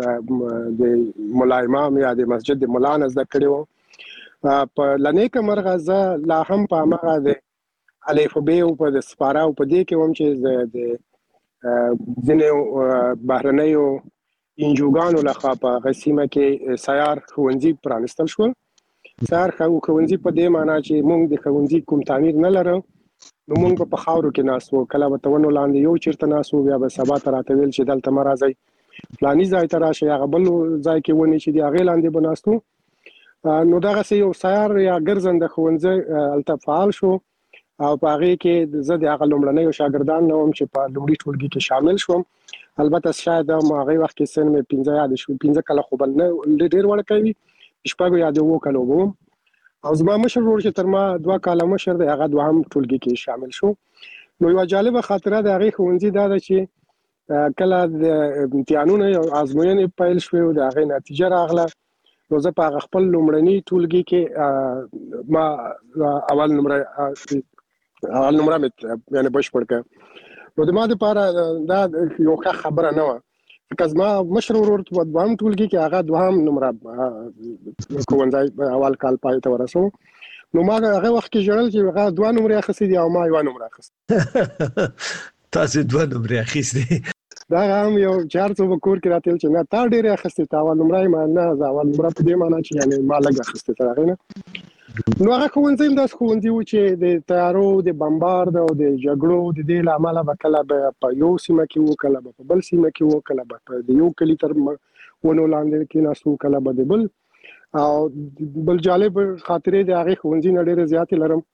S16: د ملا امام یا د مسجد د ملا نه زده کړی وو. په لنیکه مرغه زه لا هم په هماغه د الفبې او په د سپاره او په دې کې وم چې د ځینې بهرنیو انجوګانو لخوا په هغه سیمه کې سیار ښوونځي پرانستل شول. سیار ښوونځي په دې معنی چې موږ د ښوونځي کوم تعمیر نه لرو، نو موږ په خاورو کې ناست وو. کله به ونو لاندې یو چېرته ناست وو، بیا به سبا ته راته ویل چې دلته مه راځئ، فلاني ځای ته راشئ، هغه بل ځای کې ونې چې د هغې لاندې به ناست وو. نو دغسې یو سیار یا ګرځنده ښوونځی هلته فعال شو او په هغې کې زه د هغه لومړنیو شاګردان نه وم چې په لومړي ټولګي کې شامل شوم. البته شاید هم هغې وخت کې سن مې پنځه یا د پنځه کاله خو بل نه ډېر وړکی وي، شپږو یا د اوو کالو به وم. او زما مشر ورور چې تر ما دوه کاله مشر دی هغه دوهم ټولګي کې شامل شو. نو یوه جالبه خاطره د هغې ښوونځي دا ده چې کله د امتحانونه یا ازموینې پیل شوې او د هغې نتیجه راغله، نو زه په هغه خپل لومړني ټولګي کې ما اول نمره اول نمره مې یعنې بشپړ کړه. نو د ما دپاره دا یو ښه خبره نه وه، ځکه زما مشر ورور په دوهم ټولګي کې هغه دوهم نمره ښوونځی اول کال پای ته ورسو. نو ما هغه وخت کې ژړل چې هغه دوه نمرې اخیستې دي او ما یوه نمره اخیستې.
S2: تاسې دوه نمرې اخیستې؟
S16: دا هم یو چې هر څه په کور کې راته ویل چې نه تا ډېرې اخیستې، تا اول نمره یې نه، زه اول نمره په دې معنی چې یعنې ما لږ اخیستې تر هغې نه. نو هغه ښوونځی هم داسې ښوونځي و چې د تیارو د بمبارد او د جګړو د دې له امله به کله به په یو سیمه کې وو، کله به په بل سیمه کې وو، کله به په د یو کلي تر ونو لاندې کېناستو، کله به د بل او بل جالب خاطرې د هغه خونځي نړۍ زیات لرم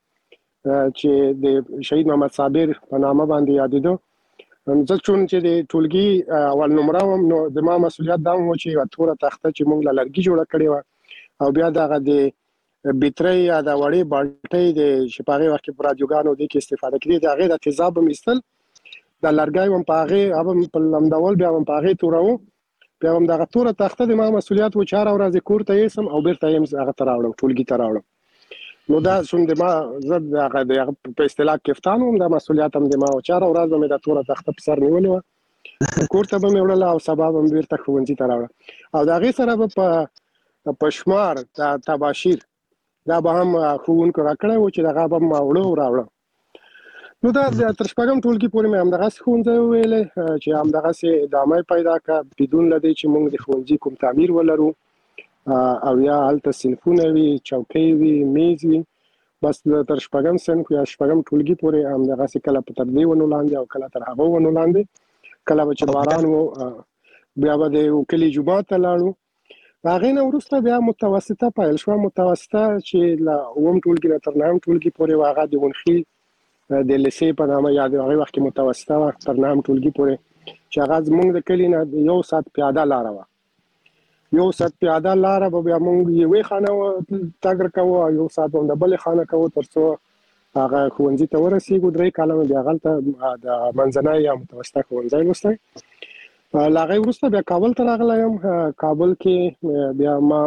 S16: چې د شهید محمد صابر په نامه باندې یادېدو. زه چون چې د ټولګي اول نمبر وم نو د ما مسولیت دا و چې یو توره تخته چې موږ لرګي جوړه کړې و او بیا دغه د بیتري یا د وړې بالټۍ د شپږ وخت په رادیوګانو د کې استفاده کړې د هغه د تیزاب مستل د لرګي هم په هغه هم په لمدول بیا هم په هغه تورو بیا هم دغه توره تخته د ما مسولیت و چهار ورځې کور ته یې سم او بیرته یې هغه تراوړم ټولګي تراوړم. نو دا څنګه د ما زړه دغه د په اصطلاح کفتان هم د مسولیت هم د ما او چهار ورځې مې د توره تخته په سر نیولې و کور ته به مې وړل او سبا به مې بیرته ښوونځي ته راوړل او د هغې سره به په په شمار د تباشیر دا به هم ښوونکو راکړی و چې دغه به ما وړه او راوړه. نو دا تر شپږم ټولګي پورې مې همدغسې ښوونځی وویلی چې همدغسې ادامه پیدا کړه بدون له دې چې موږ د ښوونځي کوم تعمیر ولرو او یا هلته صنفونه وي چوکۍ وي میز وي بس تر شپږم صنف یا شپږم ټولګي پورې همدغسې کله په تر دې ونو لاندې او کله تر هغو ونو لاندې کله به چې باران و بیا به د کلي جومات ته لاړو. د هغې نه وروسته بیا متوسطه پیل شوه متوسطه چې له اووم ټولګي نه تر نهم ټولګي پورې و هغه د ونخیل د لیسې په نامه یا د هغې وخت کې متوسطه وه تر نهم ټولګي پورې چې هغه زموږ د کلي نه یو ساعت پیاده لاره وه یو ساعت پیاده لاره به بیا موږ یوې خانه تګ کوو او یو ساعت به هم د بلې خانه کوو تر څو هغه ښوونځي ته ورسېږو. درې کاله مې بیا هلته د منځنی یا متوسطه ښوونځی لوستی. له هغې وروسته بیا کابل ته راغلی یم. کابل کې بیا ما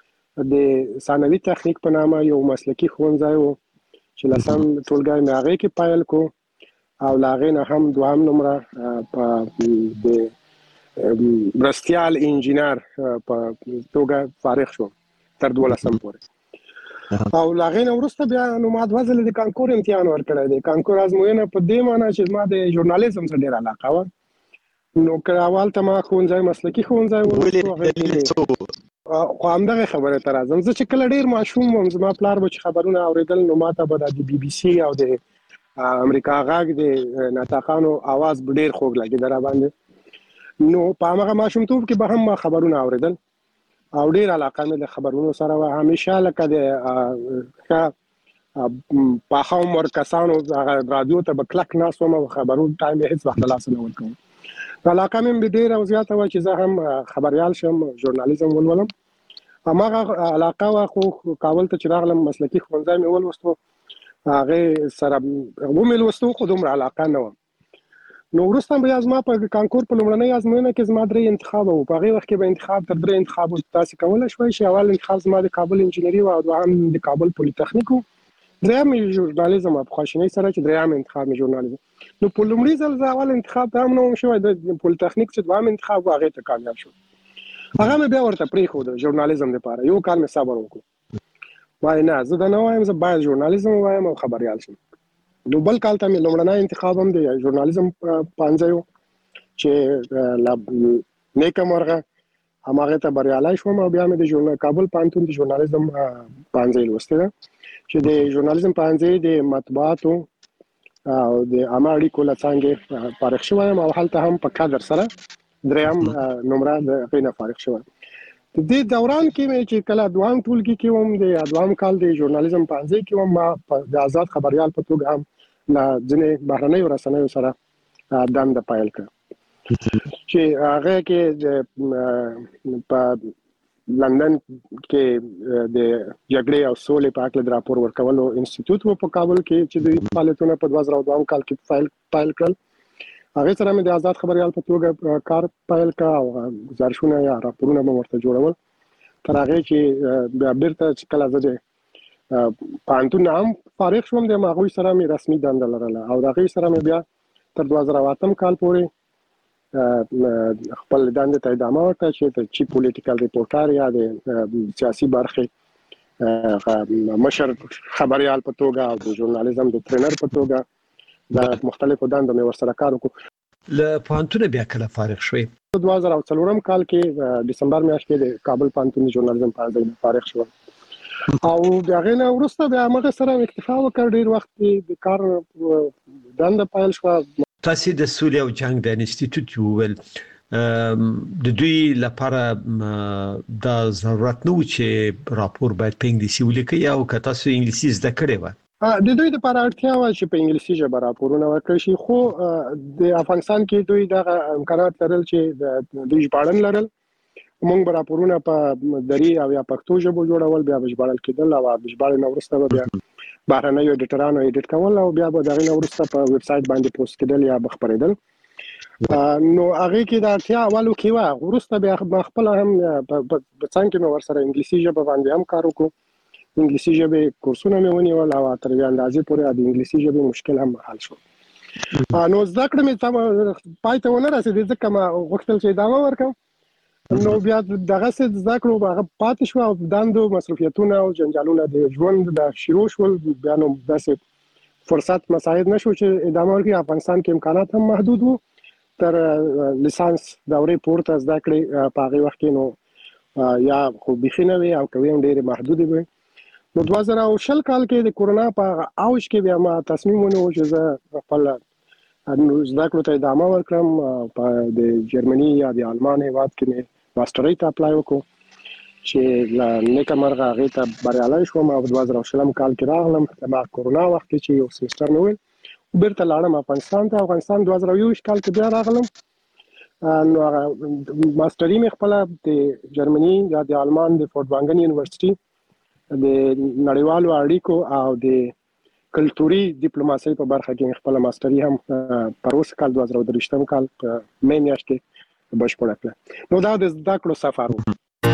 S16: د ثانوي تخنیک په نامه یو مسلکي ښوونځی و چې لسم ټولګی مې هغې کې پیل کو او له هغې نه هم دوهم نمره په د مرستیال انجینر په توګه فارغ شوم تر دولسم پورې او له هغې نه وروسته بیا نو ما دوه ځلې د کانکور امتحان ورکړی دی. کانکور ازموینه په دې معنی چې زما د ژورنالیزم سره ډېره علاقه وه نو که اول ته ما ښوونځی مسلکي ښوونځی و خو همدغه خبرې ته راځم. زه چې کله ډېر ماشوم وم زما پلار به چې خبرونه اورېدل نو ما ته به د بي بي سي او د امریکا غږ د ناطقانو اواز به ډېر خوږ لګېده را باندې. نو په همغه ماشومتوب کې به هم ما خبرونه اورېدل او ډېر علاقه مې د خبرونو سره وه. همیشه لکه د ښه پاخه عمر کسانو هغه رادیو ته به کلک ناست وم او خبرونو ټایم یې هېڅ وخت له لاسه نه ورکوم. علاقه مې ډېره او زیاته وه چې زه هم خبریال شم ژورنالیزم ولولم. هماغه علاقه وه خو کابل ته چې راغلم مسلکي ښوونځی مې ولوستو هغې سره ومې لوستو خو دومره علاقه نه وه. نو وروسته بیا زما په کانکور په لومړنۍ ازموینه کې زما درې انتخابه وو. په هغې وخت کې به انتخاب تر درې انتخابو تاسې کولی شوی چې اول انتخاب زما د کابل انجینري وه او دوهم د کابل پولیتخنیک وو. دریم یې ژورنالیزم وه په خواشینۍ سره چې دریم انتخاب مې ژورنالیزم. نو په لومړي ځل زه اول انتخاب ته هم نه وم شوی د پولیتخنیک چې دوهم انتخاب و هغې ته کامیاب شوم. هغه مې بیا ورته پرېښود ژورنالیزم دپاره. یو کال مې صبر وکړو وایي نه زه دا نه وایم زه باید ژورنالیزم ووایم او خبریال شم. نو بل کال ته مې لومړنی انتخاب هم د ژورنالیزم پوهنځی و چې نیکه مرغه هماغې ته بریالی شوم او بیا مې د کابل پوهنتون د ژورنالیزم پوهنځی لوستی ده چې د ژورنالیزم پوهنځی د مطبوعاتو او د عامه اړیکو له څانګې فارغ شوی یم او هلته هم په کادر سره دریم نمره د هغې نه فارغ شوی. د دې دوران کې مې چې کله دوهم ټولګي کې وم د دوهم کال د ژورنالیزم پوهنځي کې وم ما د آزاد خبریال په توګه هم له ځینې بهرنیو رسنیو سره دنده پیل کړه چې هغه کې په لندن کې د جګړې او سولې په اړه د راپور ورکولو انسټیټیوټ و په کابل کې چې د فعالیتونو په دوه زره دوه کال کې فایل فایل کړل. هغه سره مې د آزاد خبریال په توګه کار پیل کړ او گزارشونه یا راپورونه مې ورته جوړول تر هغه چې بیا بیرته چې کله زه د پوهنتون نه هم فارغ شوم د هغوی سره مې رسمي دنده لرله او د هغې سره مې بیا تر دوه زره اتم کال پورې خپل دنده ته ادامه ورکړه چې د چیف پولیټیکل ریپورټر یا د سیاسي برخې مشر خبریال په توګه او د ژورنالیزم د ټرینر په توګه د مختلفو دندو مې ورسره کار وکړو.
S2: له پوهنتونه بیا کله فارغ شوې؟
S16: دوه زره څلورم کال کې دسمبر میاشت کې د کابل پوهنتون د ژورنالیزم پوهنځي فارغ شوم او د هغې نه وروسته بیا همغه سره اکتفا وکړ. ډېر وخت د کار دنده پیل شوه.
S2: تاسې د سولې او جنګ د انسټیټیوټ وویل د دوی لپاره د ضرورت نو چې راپور باید په انګلیسي ولیکي او که تاسو انګلیسي زده کړی و
S16: د دوی لپاره اړتیا و چې په انګلیسي ژبه راپورونه وکړي شي خو د افغانستان کې دوی د امکانات لرل چې د دوی ژباړن لرل موږ به راپورونه په دري او یا پښتو ژبه جوړول بیا به ژباړل کېدل او ژباړن وروسته بیا بهرنیو ایډیټرانو ایډیټ کول او بیا به دغه وروسته په ویب سټ باندې پوسټ کېدل یا بخبرېدل نو هغه کې د اړتیا اولو کې و وروسته بیا خپل هم په څنګه مې ورسره انګلیسي ژبه باندې هم کار وکړو انګلیسي ژبه کورسونه مې ونیول او تر یو اندازې پورې د انګلیسي ژبه مشکل هم حل شو نو زده کړم چې پای ته ونه رسېدم ځکه ما غوښتل چې ادامه ورکړم نو بیا دغه څه زده کړو هغه پاتې شو او داندو مصرفیتونه او جنجالونه د ژوند د شروع شول بیا نو داسې فرصت مساعد نشو چې ادامه ورکړي افغانستان کې امکانات هم محدود وو تر لیسانس دورې پورته زده کړې په هغه وخت کې نو یا خو بخینه وي او کوي هم ډېر محدود وي نو دوه زره او شل کال کې د کورونا په اوج کې بیا ما تصمیم ونیو چې زه خپل نو زده کړو ته ادامه ورکړم په د جرمني یا د آلمان هیواد کې مې ماسترۍ ته اپلای وکړو چې نیکه مرغه هغې ته بریالی شوم او دوه زره او شلم کال کې راغلم ما کورونا وخت کې چې یو سیمسټر مې ویل بیرته لاړم افغانستان ته افغانستان دوه زره یو کال کې بیا راغلم نو ماسترۍ مې خپله د جرمني یا د آلمان د فورټوانګن یونیورسټي د نړیوالو اړیکو او د کلتوري ډیپلوماسۍ په برخه کې خپل ماسترۍ هم پر اوس کال دوه زره درې کال په مې میاشت کې بشپړه کړه نو دا د زده کړو سفر و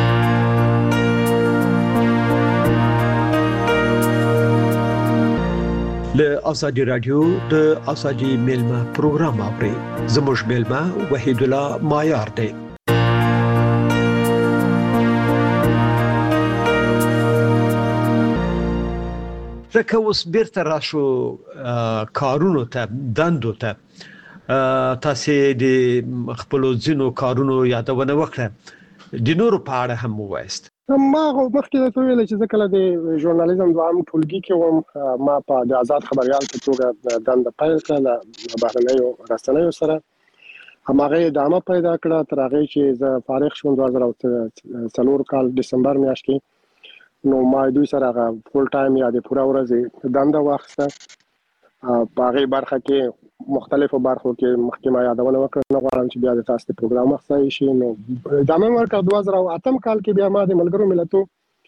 S2: له ازادي رادیو د ازادي میلمه پروګرام اوري زموږ میلمه وحید الله مایار دی زکه اوس بیرته راشو کارونو ته دندو ته تاسو د خپل ځینو کارونو یادونه وکړه د نورو په اړه هم وایست
S16: ما مخکې ته ویل چې کله د ژورنالیزم دوام ټولګي کې وم ما په د آزاد خبريال په توګه دنده پیل کړه بهرنیو رسنیو سره همغه ادامه پیدا کړه تر هغه چې زه فارغ شوم دوه زره او څلور کال دسمبر میاشت کې نو ما دوی سره فول ټایم یا د پوره ورځ دنده واخیسته په هغه برخه کې مختلفو برخو کې مخکمه یادونه وکړه نو غواړم چې بیا د تاسو د پروګرام مخصوصي شي نو ادامه ورکړه دوه زره او اتم کال کې بیا ما د ملګرو ملتونو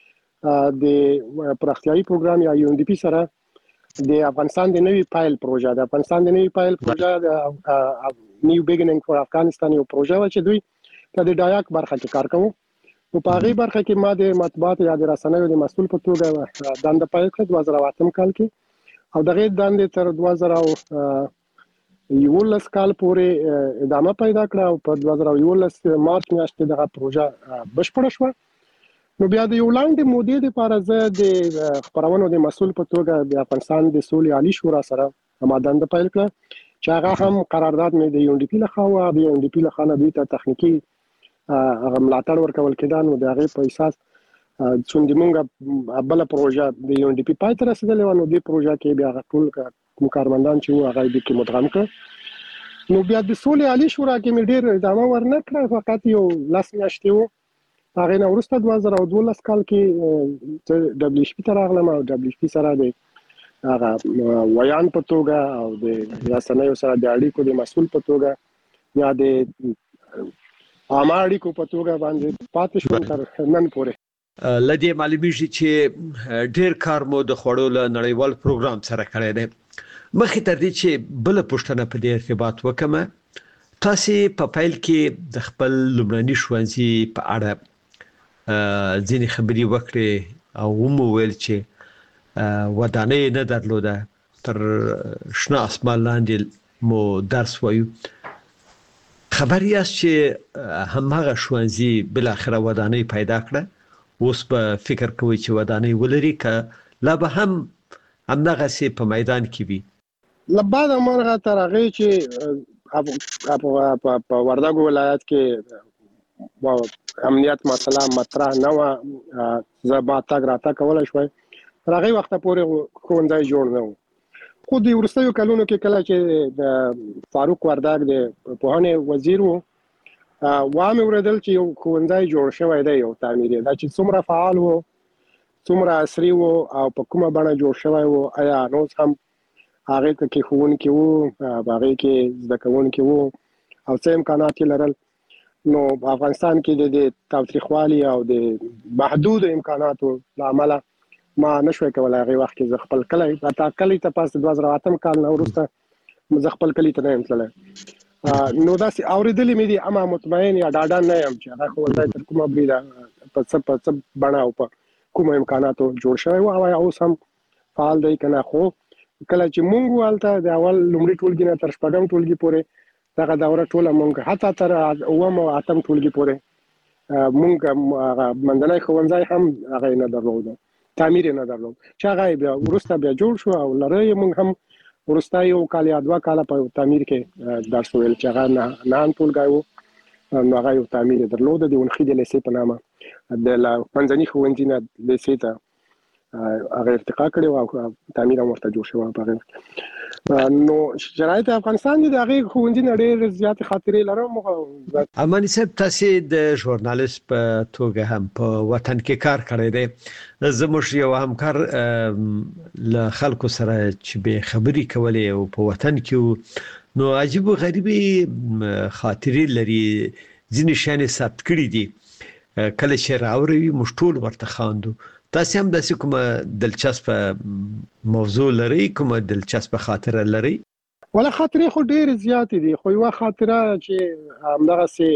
S16: د پراختیايي پروګرام یا یو ان ډي پی سره د افغانستان د نوي پایل پروژه د افغانستان د نوي پایل پروژه د نیو بیګینینګ فور افغانستان یو پروژه و چې دوی د ډایاک برخه کې کار کوي نو په هغه برخه کې ما د مطبوعات یا د رسنیو د مسؤل په توګه دنده پیل کړه دوه زره او اتم کال کې او دغه دنده تر دوه زره او یولس کال پورې ادامه پیدا کړه او په دوه زره یولس مارچ میاشت کې دغه پروژه بشپړه شوه نو بیا د یو لاندې مودې لپاره زه د خبرونو د مسؤل په توګه د افغانستان د سولې عالی شورا سره همدند پیل کړه چې هغه هم قرارداد مې د یو ان ډي پی لخوا او د یو ان ډي پی لخوا نه دوی ته تخنیکی هغه ملاتړ ورکول کېدان نو د هغه په اساس څومره موږ بل پروژه د یو ان ډي پی پای ته رسیدلې و نو د پروژه کې بیا ټول کارمندان چې هغه د کې مدغم کړ نو بیا د سولې عالی شورا کې مې ډېر ادامه ورنه کړه فقط یو لاس میاشتې و هغه نه وروسته دوه زره او دولس کال کې دبليو ایچ پی ته راغلم او دبليو ایچ پی سره د هغه ویان په توګه او د رسنیو سره د اړیکو د مسؤل په توګه یا د عامه اړیکو په توګه باندې پاتې شوم تر نن پورې
S2: لدی معلومیږي چې ډېر کار مو د خوړو له نړیوال پروګرام سره کړی دی مخکې تر دې چې بل پښتنه په دې ارتباط وکمه تاسو په فایل کې د خپل لومړني ښوونځي په اړه ځینې خبرې وکړې او مو ویل چې ودانۍ نه درلوده تر شنه اسمان لاندې مو درس وایو خبر یاست چې همغه ښوونځي بل اخره ودانۍ پیدا کړه اوس په فکر کوي چې ودانۍ ولري که لا به هم همدغه سي په میدان کې وي
S16: لبعد مرغه تر هغه چې په وردګو ولایت کې امنیت مسله مطرح نه و زبا تاګ راته کولای شوی هغه وخت پورې ښوونځی جوړ نه و خو د ورستیو کلونو کې کله چې د فاروق وردګ د پوهنې وزیر وو وامه ورېدل چې یو ښوونځی جوړ شوی دی یو تعمیري دا چې څومره فعال وو څومره عصري وو او په کومه بڼه جوړ شوی وو آیا نو هم هغه کې ښوونکي وو هغه کې زده کوونکي وو او څه امکانات لرل نو په افغانستان کې د تاوتریخوالي او د محدود امکاناتو لامل ما نشوي کولای هغه وخت کې خپل کلی تا کلی ته پاس دوه زره اتم کال نو وروسته مزه خپل کلی ته نه تلل نو دا سي اوریدلې مې دي اما مطمئن یا ډاډه نه یم چې هغه ولای تر کومه بریده په څه په څه بڼه او په کومه امکاناتو جوړ شوی او اوس هم فعال دی کنه خو کله چې مونږ والته د اول لومړي ټولګي نه تر شپږم ټولګي پورې دغه دوره ټوله مونږ حتی تر اوم او اتم ټولګي پورې مونږ منځنی ښوونځی هم هغه نه درلود تعمیر نه درلود چې هغه بیا ورسته بیا جوړ شو او لري مونږ هم ورسته یو کال یا دوه کال په تعمیر کې درس ویل چې هغه نه نه ټولګی وو نو هغه یو تعمیر درلود د ونخې د لیسې په نامه د منځني ښوونځي نه لیسې ته هغه ارتقا کړی او تعمیر هم ورته جوړ شو په هغه نو شرایط افغانستان د هغه ښوونځي نه ډېر زیات خاطرې لرم.
S2: امانی صاحب تاسو د ژورنالیست په توګه هم په وطن کې کار کړی دی زموږ یو همکار له خلکو سره چې به خبري کولې او په وطن کې نو عجیب او غریبي خاطرې لري ځینې شانې ثبت کړي دي کله چې راوړي مشټول ورته خواندو تاسو هم د کومه دلچسپ موضوع لري کومه دلچسپ خاطره لري
S16: ولا خاطرې خو ډېر زیات دي خو یو خاطره چې همدغه سي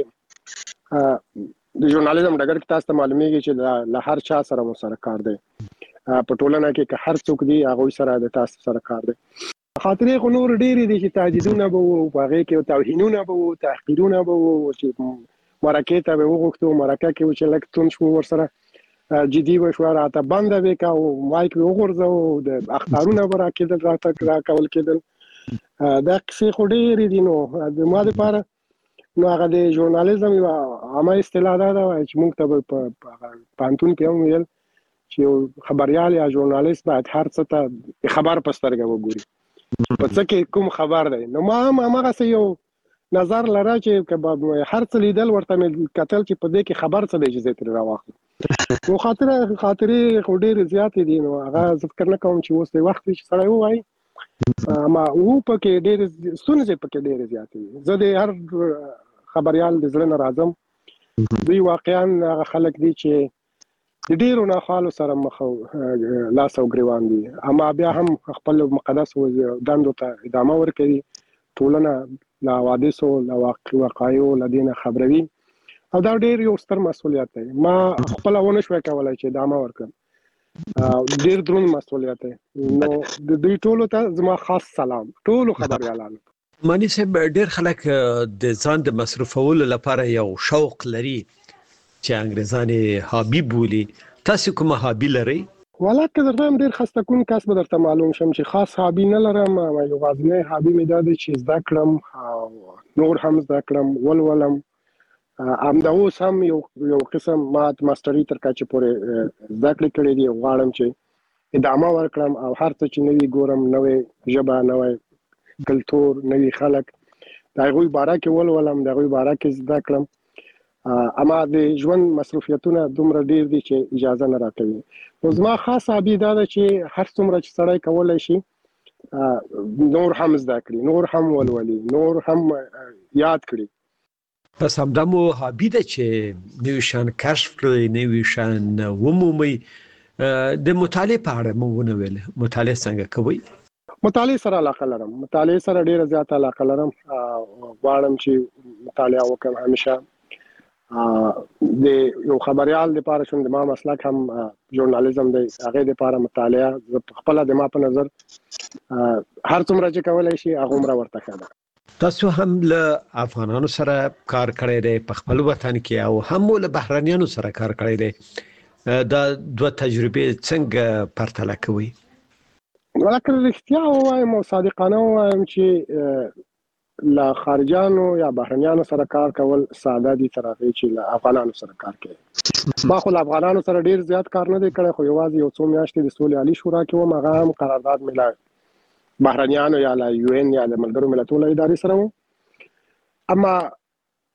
S16: د ژورنالیزم ډګر کې تاسو ته معلومیږي چې له هر چا سره مو سره کار دی په ټولنه کې که هر څوک دی هغه سره د تاسو سره کار دی خاطرې خو نور ډېر دي چې تهدیدونه به وو هغه کې توهینونه به وو تحقیرونه به وو چې مرکه ته به وغوښتو مرکه کې چې لکتون شو ور سره جدي وشو راته بنده وکا او مایک وګورځو د اختارونه برا کېدل راته را کول کېدل دا څه خو ډېر دي نو د ما لپاره نو هغه د ژورنالیزم یو عامه اصطلاح ده چې موږ ته په پانتون کې هم ویل چې خبريال یا ژورنالیست باید هر څه ته خبر پسترګه وګوري په څه کې کوم خبر دی نو ما هم هغه یو نظر لره چې کباب هر څه لیدل ورته کتل چې په دې کې خبر څه دی چې زه تر راوخم نو خاطره خاطرې خو ډېر زیات دي نو هغه ذکر نه کوم چې اوس د وخت چې سره وای ما وو پکې ډېر ستونزې پکې ډېر زیات دي زه د هر خبريال د زړه نه راځم دوی واقعا هغه خلک دي چې د ډېرو نه خالو سره مخ لاس او ګریوان دي اما بیا هم خپل مقدس دندو ته ادامه ورکوي ټولنه لا حوادثو لا واقعیو لدینه خبروي او دا ډېر یو ستر مسؤلیت دی ما خپل ونه شوي کولای چې ادامه ورکړم ډېر دروند مسؤلیت دی نو د دوی ټولو ته زما خاص سلام ټولو خبريالانو
S2: مانی صاحب ډېر خلک د ځان د مصرفولو لپاره یو شوق لري چې انګريزانه هابي بولي تاسو کوم هابي لري
S16: ولکه درته ډېر خسته کون کس به درته معلوم شم چې خاص هابي نه لرم یو غازنه هابي مې دا چې زده کړم نور هم زده کړم ولولم ام دا اوس هم یو یو قسم مات ماستری تر کچې پورې زده کړې کړې دي غواړم چې ادامه ورکړم او هر څه چې نوی ګورم نوې ژبه نوې کلتور نوې خلک دا غوي بارا کې ولولم دا غوي بارا کې زده کړم اما د ژوند مصروفیتونه دومره ډیر دي چې اجازه نه راکوي نو زما خاص عبی دا چې هر څومره چې سړی کولای شي نور هم زده کړي نور هم ولولي نور هم یاد کړي
S2: پس همدمو هابي ده چې نوی شان کشف کړي نوی شان ومومي د مطالعه په اړه مو ونه ویل مطالعه څنګه کوي
S16: مطالعه سره علاقه لرم مطالعه سره ډیره زیاته علاقه لرم غواړم چې مطالعه وکړم همیشه د یو خبريال لپاره شوم د ما مسلک هم ژورنالیزم دی هغه لپاره مطالعه خپل د ما په نظر هر څومره چې کولای شي هغه عمر ورته کړه
S2: تاسو هم له افغانانو سره کار کړی دی په خپل وطن کې او هم له بهرانيانو سره کار کړی دی دا دوه تجربې څنګه پرتله کوي
S16: ولکه رښتیا وایم او صادقانه وایم چې لا خارجانو یا بهرانيانو سره کار کول ساده دي تر هغه چې له افغانانو سره کار کوي ما خو له افغانانو سره ډیر زیات کار نه دی کړی خو یوازې یو څو میاشتې د صلح علی شورا کې و مغه هم قرارداد ملای بهرانيانو یا لا یو ان یا د ملګرو ملتونو ادارې سره و اما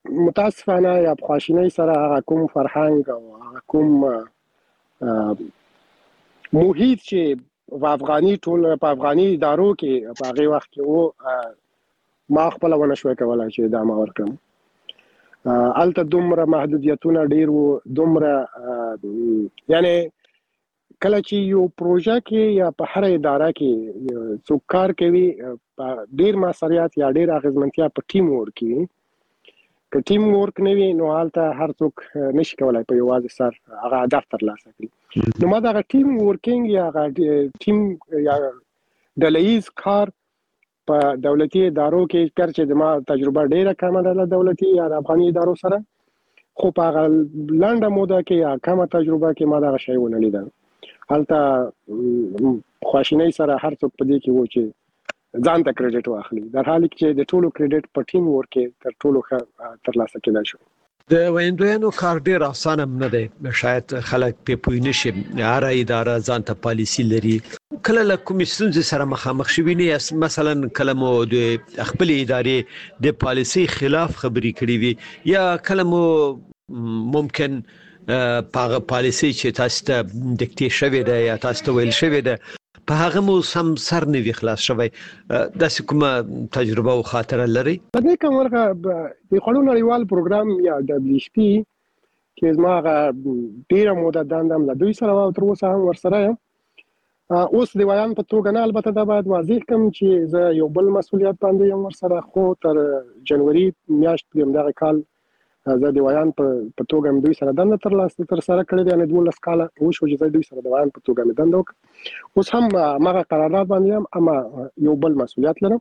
S16: متاسفانه یا خواشینی سره هغه کوم فرهنګ او هغه کوم محیط چې په افغاني ټول په افغاني ادارو کې په هغه وخت کې وو ما خپل ونه شوي کولای چې دا ما ورکم الته دومره محدودیتونه ډیر وو دومره یعنی کله چې یو پروژه کې یا په هر اداره کې څوک کار کوي ډیر مسؤلیت یا ډیر اغیزمنتیا په ټیم ورک کې که ټیم ورک نه وي نو حالته هر څوک نشي کولای په یوازې سر هغه هدف ترلاسه کړي نو ما دا ټیم ورکینګ یا هغه ټیم یا ډلهیز کار په دولتي ادارو کې کړ چې ما تجربه ډیره کمه ده د دولتي یا د افغاني ادارو سره خو په هغه لنډه موده کې یا کمه تجربه کې ما دا شی ونه لیدل حالته خواشینی سره هر څوک په دې کې و چې ځان ته کریډټ واخلي در حال کې چې د ټولو کریډټ په ټیم ورک تر ټولو ښه ترلاسه کېدای شو
S2: د ویندوینو کار ډیر اسانه نه دی شاید خلک په پوی نشي هر اداره ځان ته پالیسی لري کله له کومې ستونزې سره مخامخ شوي نه مثلا کله مو د خپل ادارې د پالیسی خلاف خبرې کړې وي یا کله مو ممکن پاغه پالیسی چې تاسو ته ډیکټیټ شوی دی یا تاسو ته ویل شوی دی په هغه مو سم سر نه وی خلاص شوی د کومه تجربه او خاطره لري
S16: په دې کوم ورغه د خلونو نړیوال پروګرام یا دبليو ایچ پی چې زما ډیره موده داندم له دوی سره او تر اوسه هم ورسره یم اوس د ویان په توګه نه البته دا باید واضح کوم چې زه یو بل مسولیت باندې یم ورسره خو تر جنوري میاشت د دغه کال زه د ویان په توګه دوی سره دنده تر لاسه تر سره کړی دی نه دولس کاله او شو چې دوی سره د ویان په توګه مې دنده وکړه اوس هم ماغه قرارداد باندې هم اما یو بل مسولیت لرم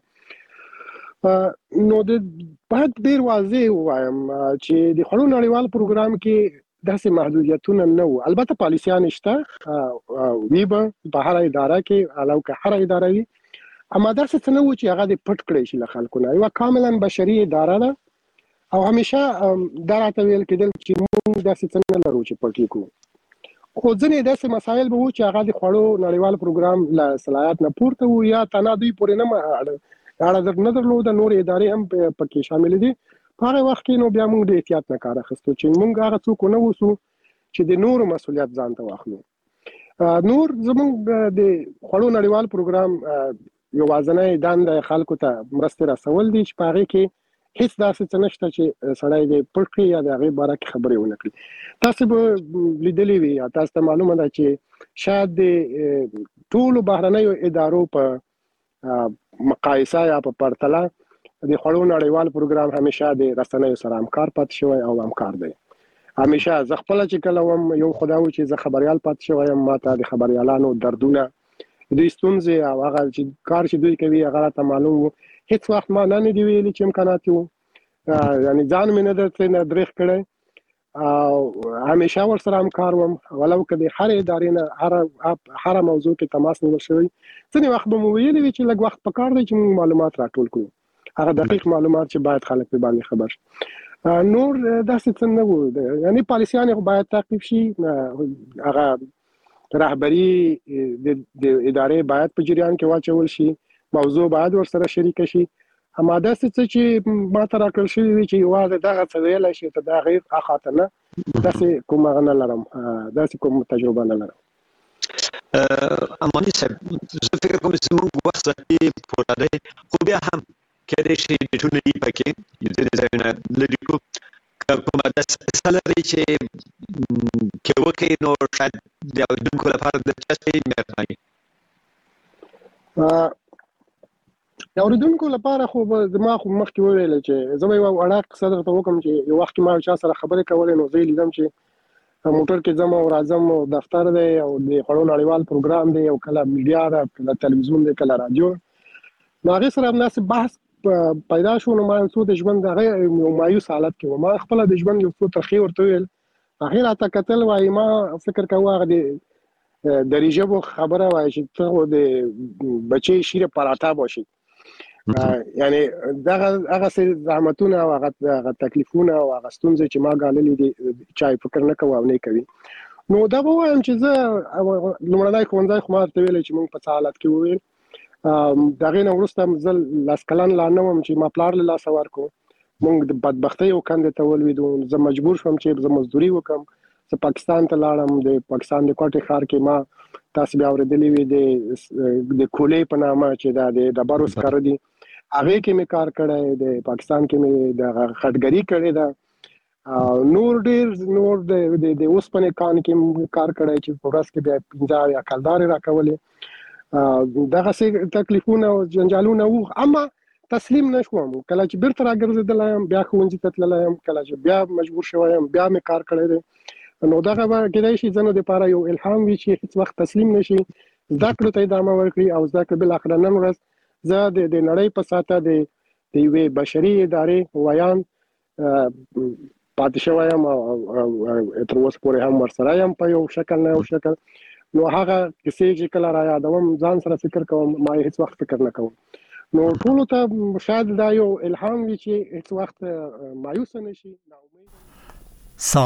S16: نو د باید ډیر واضح وایم چې د خلونو نړیوال پروګرام کې داسې محدودیتونه نه وو البته پالیسیان شته ویبه په هر اداره کې علاوه که هر اداره وي اما داسې څه نه وو چې هغه د پټ کړی شي له خلکو نه یو کاملا بشري اداره ده او همیشه دا راته ویل کېدل چې موږ داسې څه نه لرو چې پټ کړو خو ځینې داسې مسایل به وو چې هغه د خوړو نړیوال پروګرام له صلاحیت نه پورته وو یا تنها دوی پورې نه اړه نه درلوده نور ادارې هم پکې شامل دي په هغه وخت کې نو بیا موږ د احتیاط نه کار اخیستو چې موږ هغه څوک نه وسو چې د نورو مسولیت ځان ته واخلو نور زموږ د خوړو نړیوال پروګرام یو وازنه دند خلکو ته مرسته رسول دي چې په هغه کې هیڅ داسې څه نشته چې سړی د پړکې یا د هغې باره کې خبرې ونه کړي تاسو به لیدلې وي یا تاسو ته معلومه ده چې شاید د ټولو بهرنیو ادارو په مقایسه یا په پرتله د خوړو نړیوال پروګرام همیشه د رسنیو سره همکار پاتې شوی او همکار دی همیشه زه خپله چې کله وم یو خدا و چې زه خبریال پاتې شوی یم ما ته د خبریالانو دردونه دوی ستونزې او هغه چې کار چې دوی کوي هغه راته معلوم و هیڅ وخت ما نه دی ویلي چې امکانات وو یعنی ځان مې نه درته نه درېخ کړی او همیشه ورسره همکار وم ولو که د هر ادارې نه هر هر موضوع کې تماس نیول شوی ځینې وخت به مو ویلي وي چې لږ وخت پکار دی چې موږ معلومات راټول کړو هغه دقیق معلومات چې باید خلک په باندې خبر شي نور داسې څه نه وو یعنی پالیسیان باید تعقیب شي هغه رهبری د ادارې باید په جریان کې واچول شي موضوع باید ورسره شریک شي اما داسې څه چې ما ته راکړل شوي وي چې یوازې دغه څه ویلی شي ته دا غیر اخاطه نه داسې کوم هغه نه لرم داسې کوم تجربه نه لرم
S2: اماني صاحب زه فکر کوم چې موږ وخت کې پوره دی خو بیا هم کېدای شي ډېرونه دي پکې ځینې ځایونه لرې کړو کومه داسې څه لري چې که وکړي نو شاید د اورېدونکو لپاره دلچسپه وي مهرباني
S16: د اورېدونکو لپاره خو زما خو مخکې وویل چې زه به یوه وړه قصه درته وکړم چې یو وخت کې ما یو چا سره خبرې کولې نو زه یې لیدم چې موټر کې ځم او راځم او دفتر دی او د خوړو نړیوال پروګرام دی او کله میډیا ده کله تلویزیون دی کله رادیو نو هغې سره همداسې بحث پیدا شو نو ما یو څو د ژوند هغه یو مایوس حالت کې وم ما خپله د ژوند یو څو ترخې ورته وویل هغې راته کتل وایي ما فکر کوه هغه د دري ژبو خبره وایي چې ته د بچې شیر پراټا باشي یعنی دغه هغه زحمتونه او هغه تکلیفونه او هغه ستونزې چې ما ګاللې دي چای فکر نه کوو او نه کوي نو دا به وایم چې زه لومړنی ښوونځی خو ما ورته ویلی چې موږ په څه حالت کې وویل د هغې نه وروسته زه لس کلن لا نه وم چې ما پلار له لاسه ورکړو مونږ د بدبختی او کندې ته ولویدو. زه مجبور شوم چې زه مزدوري وکم. زه پاکستان ته لاړم. د پاکستان د کوټې ښار کې ما تاسو بیا اورېدلې وي د د کولې په نامه چې دا د ډبرو سکاره دي هغه کې مې کار کړی. د پاکستان کې مې د خټګری کړی دا. نور ډیر نور د د اوسپنې کان کې کار کړی چې په ورځ کې بیا پنځه یا کلدارې راکولې. دغه څه تکلیفونه او جنجالونه وو اما تسلیم نشوم. کله چې بیرته راګرځېدلم بیا ښوونځي ته تللم. کله چې بیا مجبور شوم بیا مې کار کړی دی. نو دغه کېدای شي زنه د لپاره یو الهام وي چې هیڅ وخت تسلیم نشي، زده کړو ته ادامه ورکړي او زده کړو بل اخر نن ورځ زه د نړۍ په ساته د د یوې بشري ادارې ویان پاتې شوم او تر اوسه پورې هم ورسره یم په یو شکل نه یو شکل. نو هغه کیسې چې کله را یادوم ځان سره فکر کوم ما هیڅ وخت فکر نه کوم. نو ټول ته شاید دا یو الهام وي چې هیڅ وخت مایوس نشي.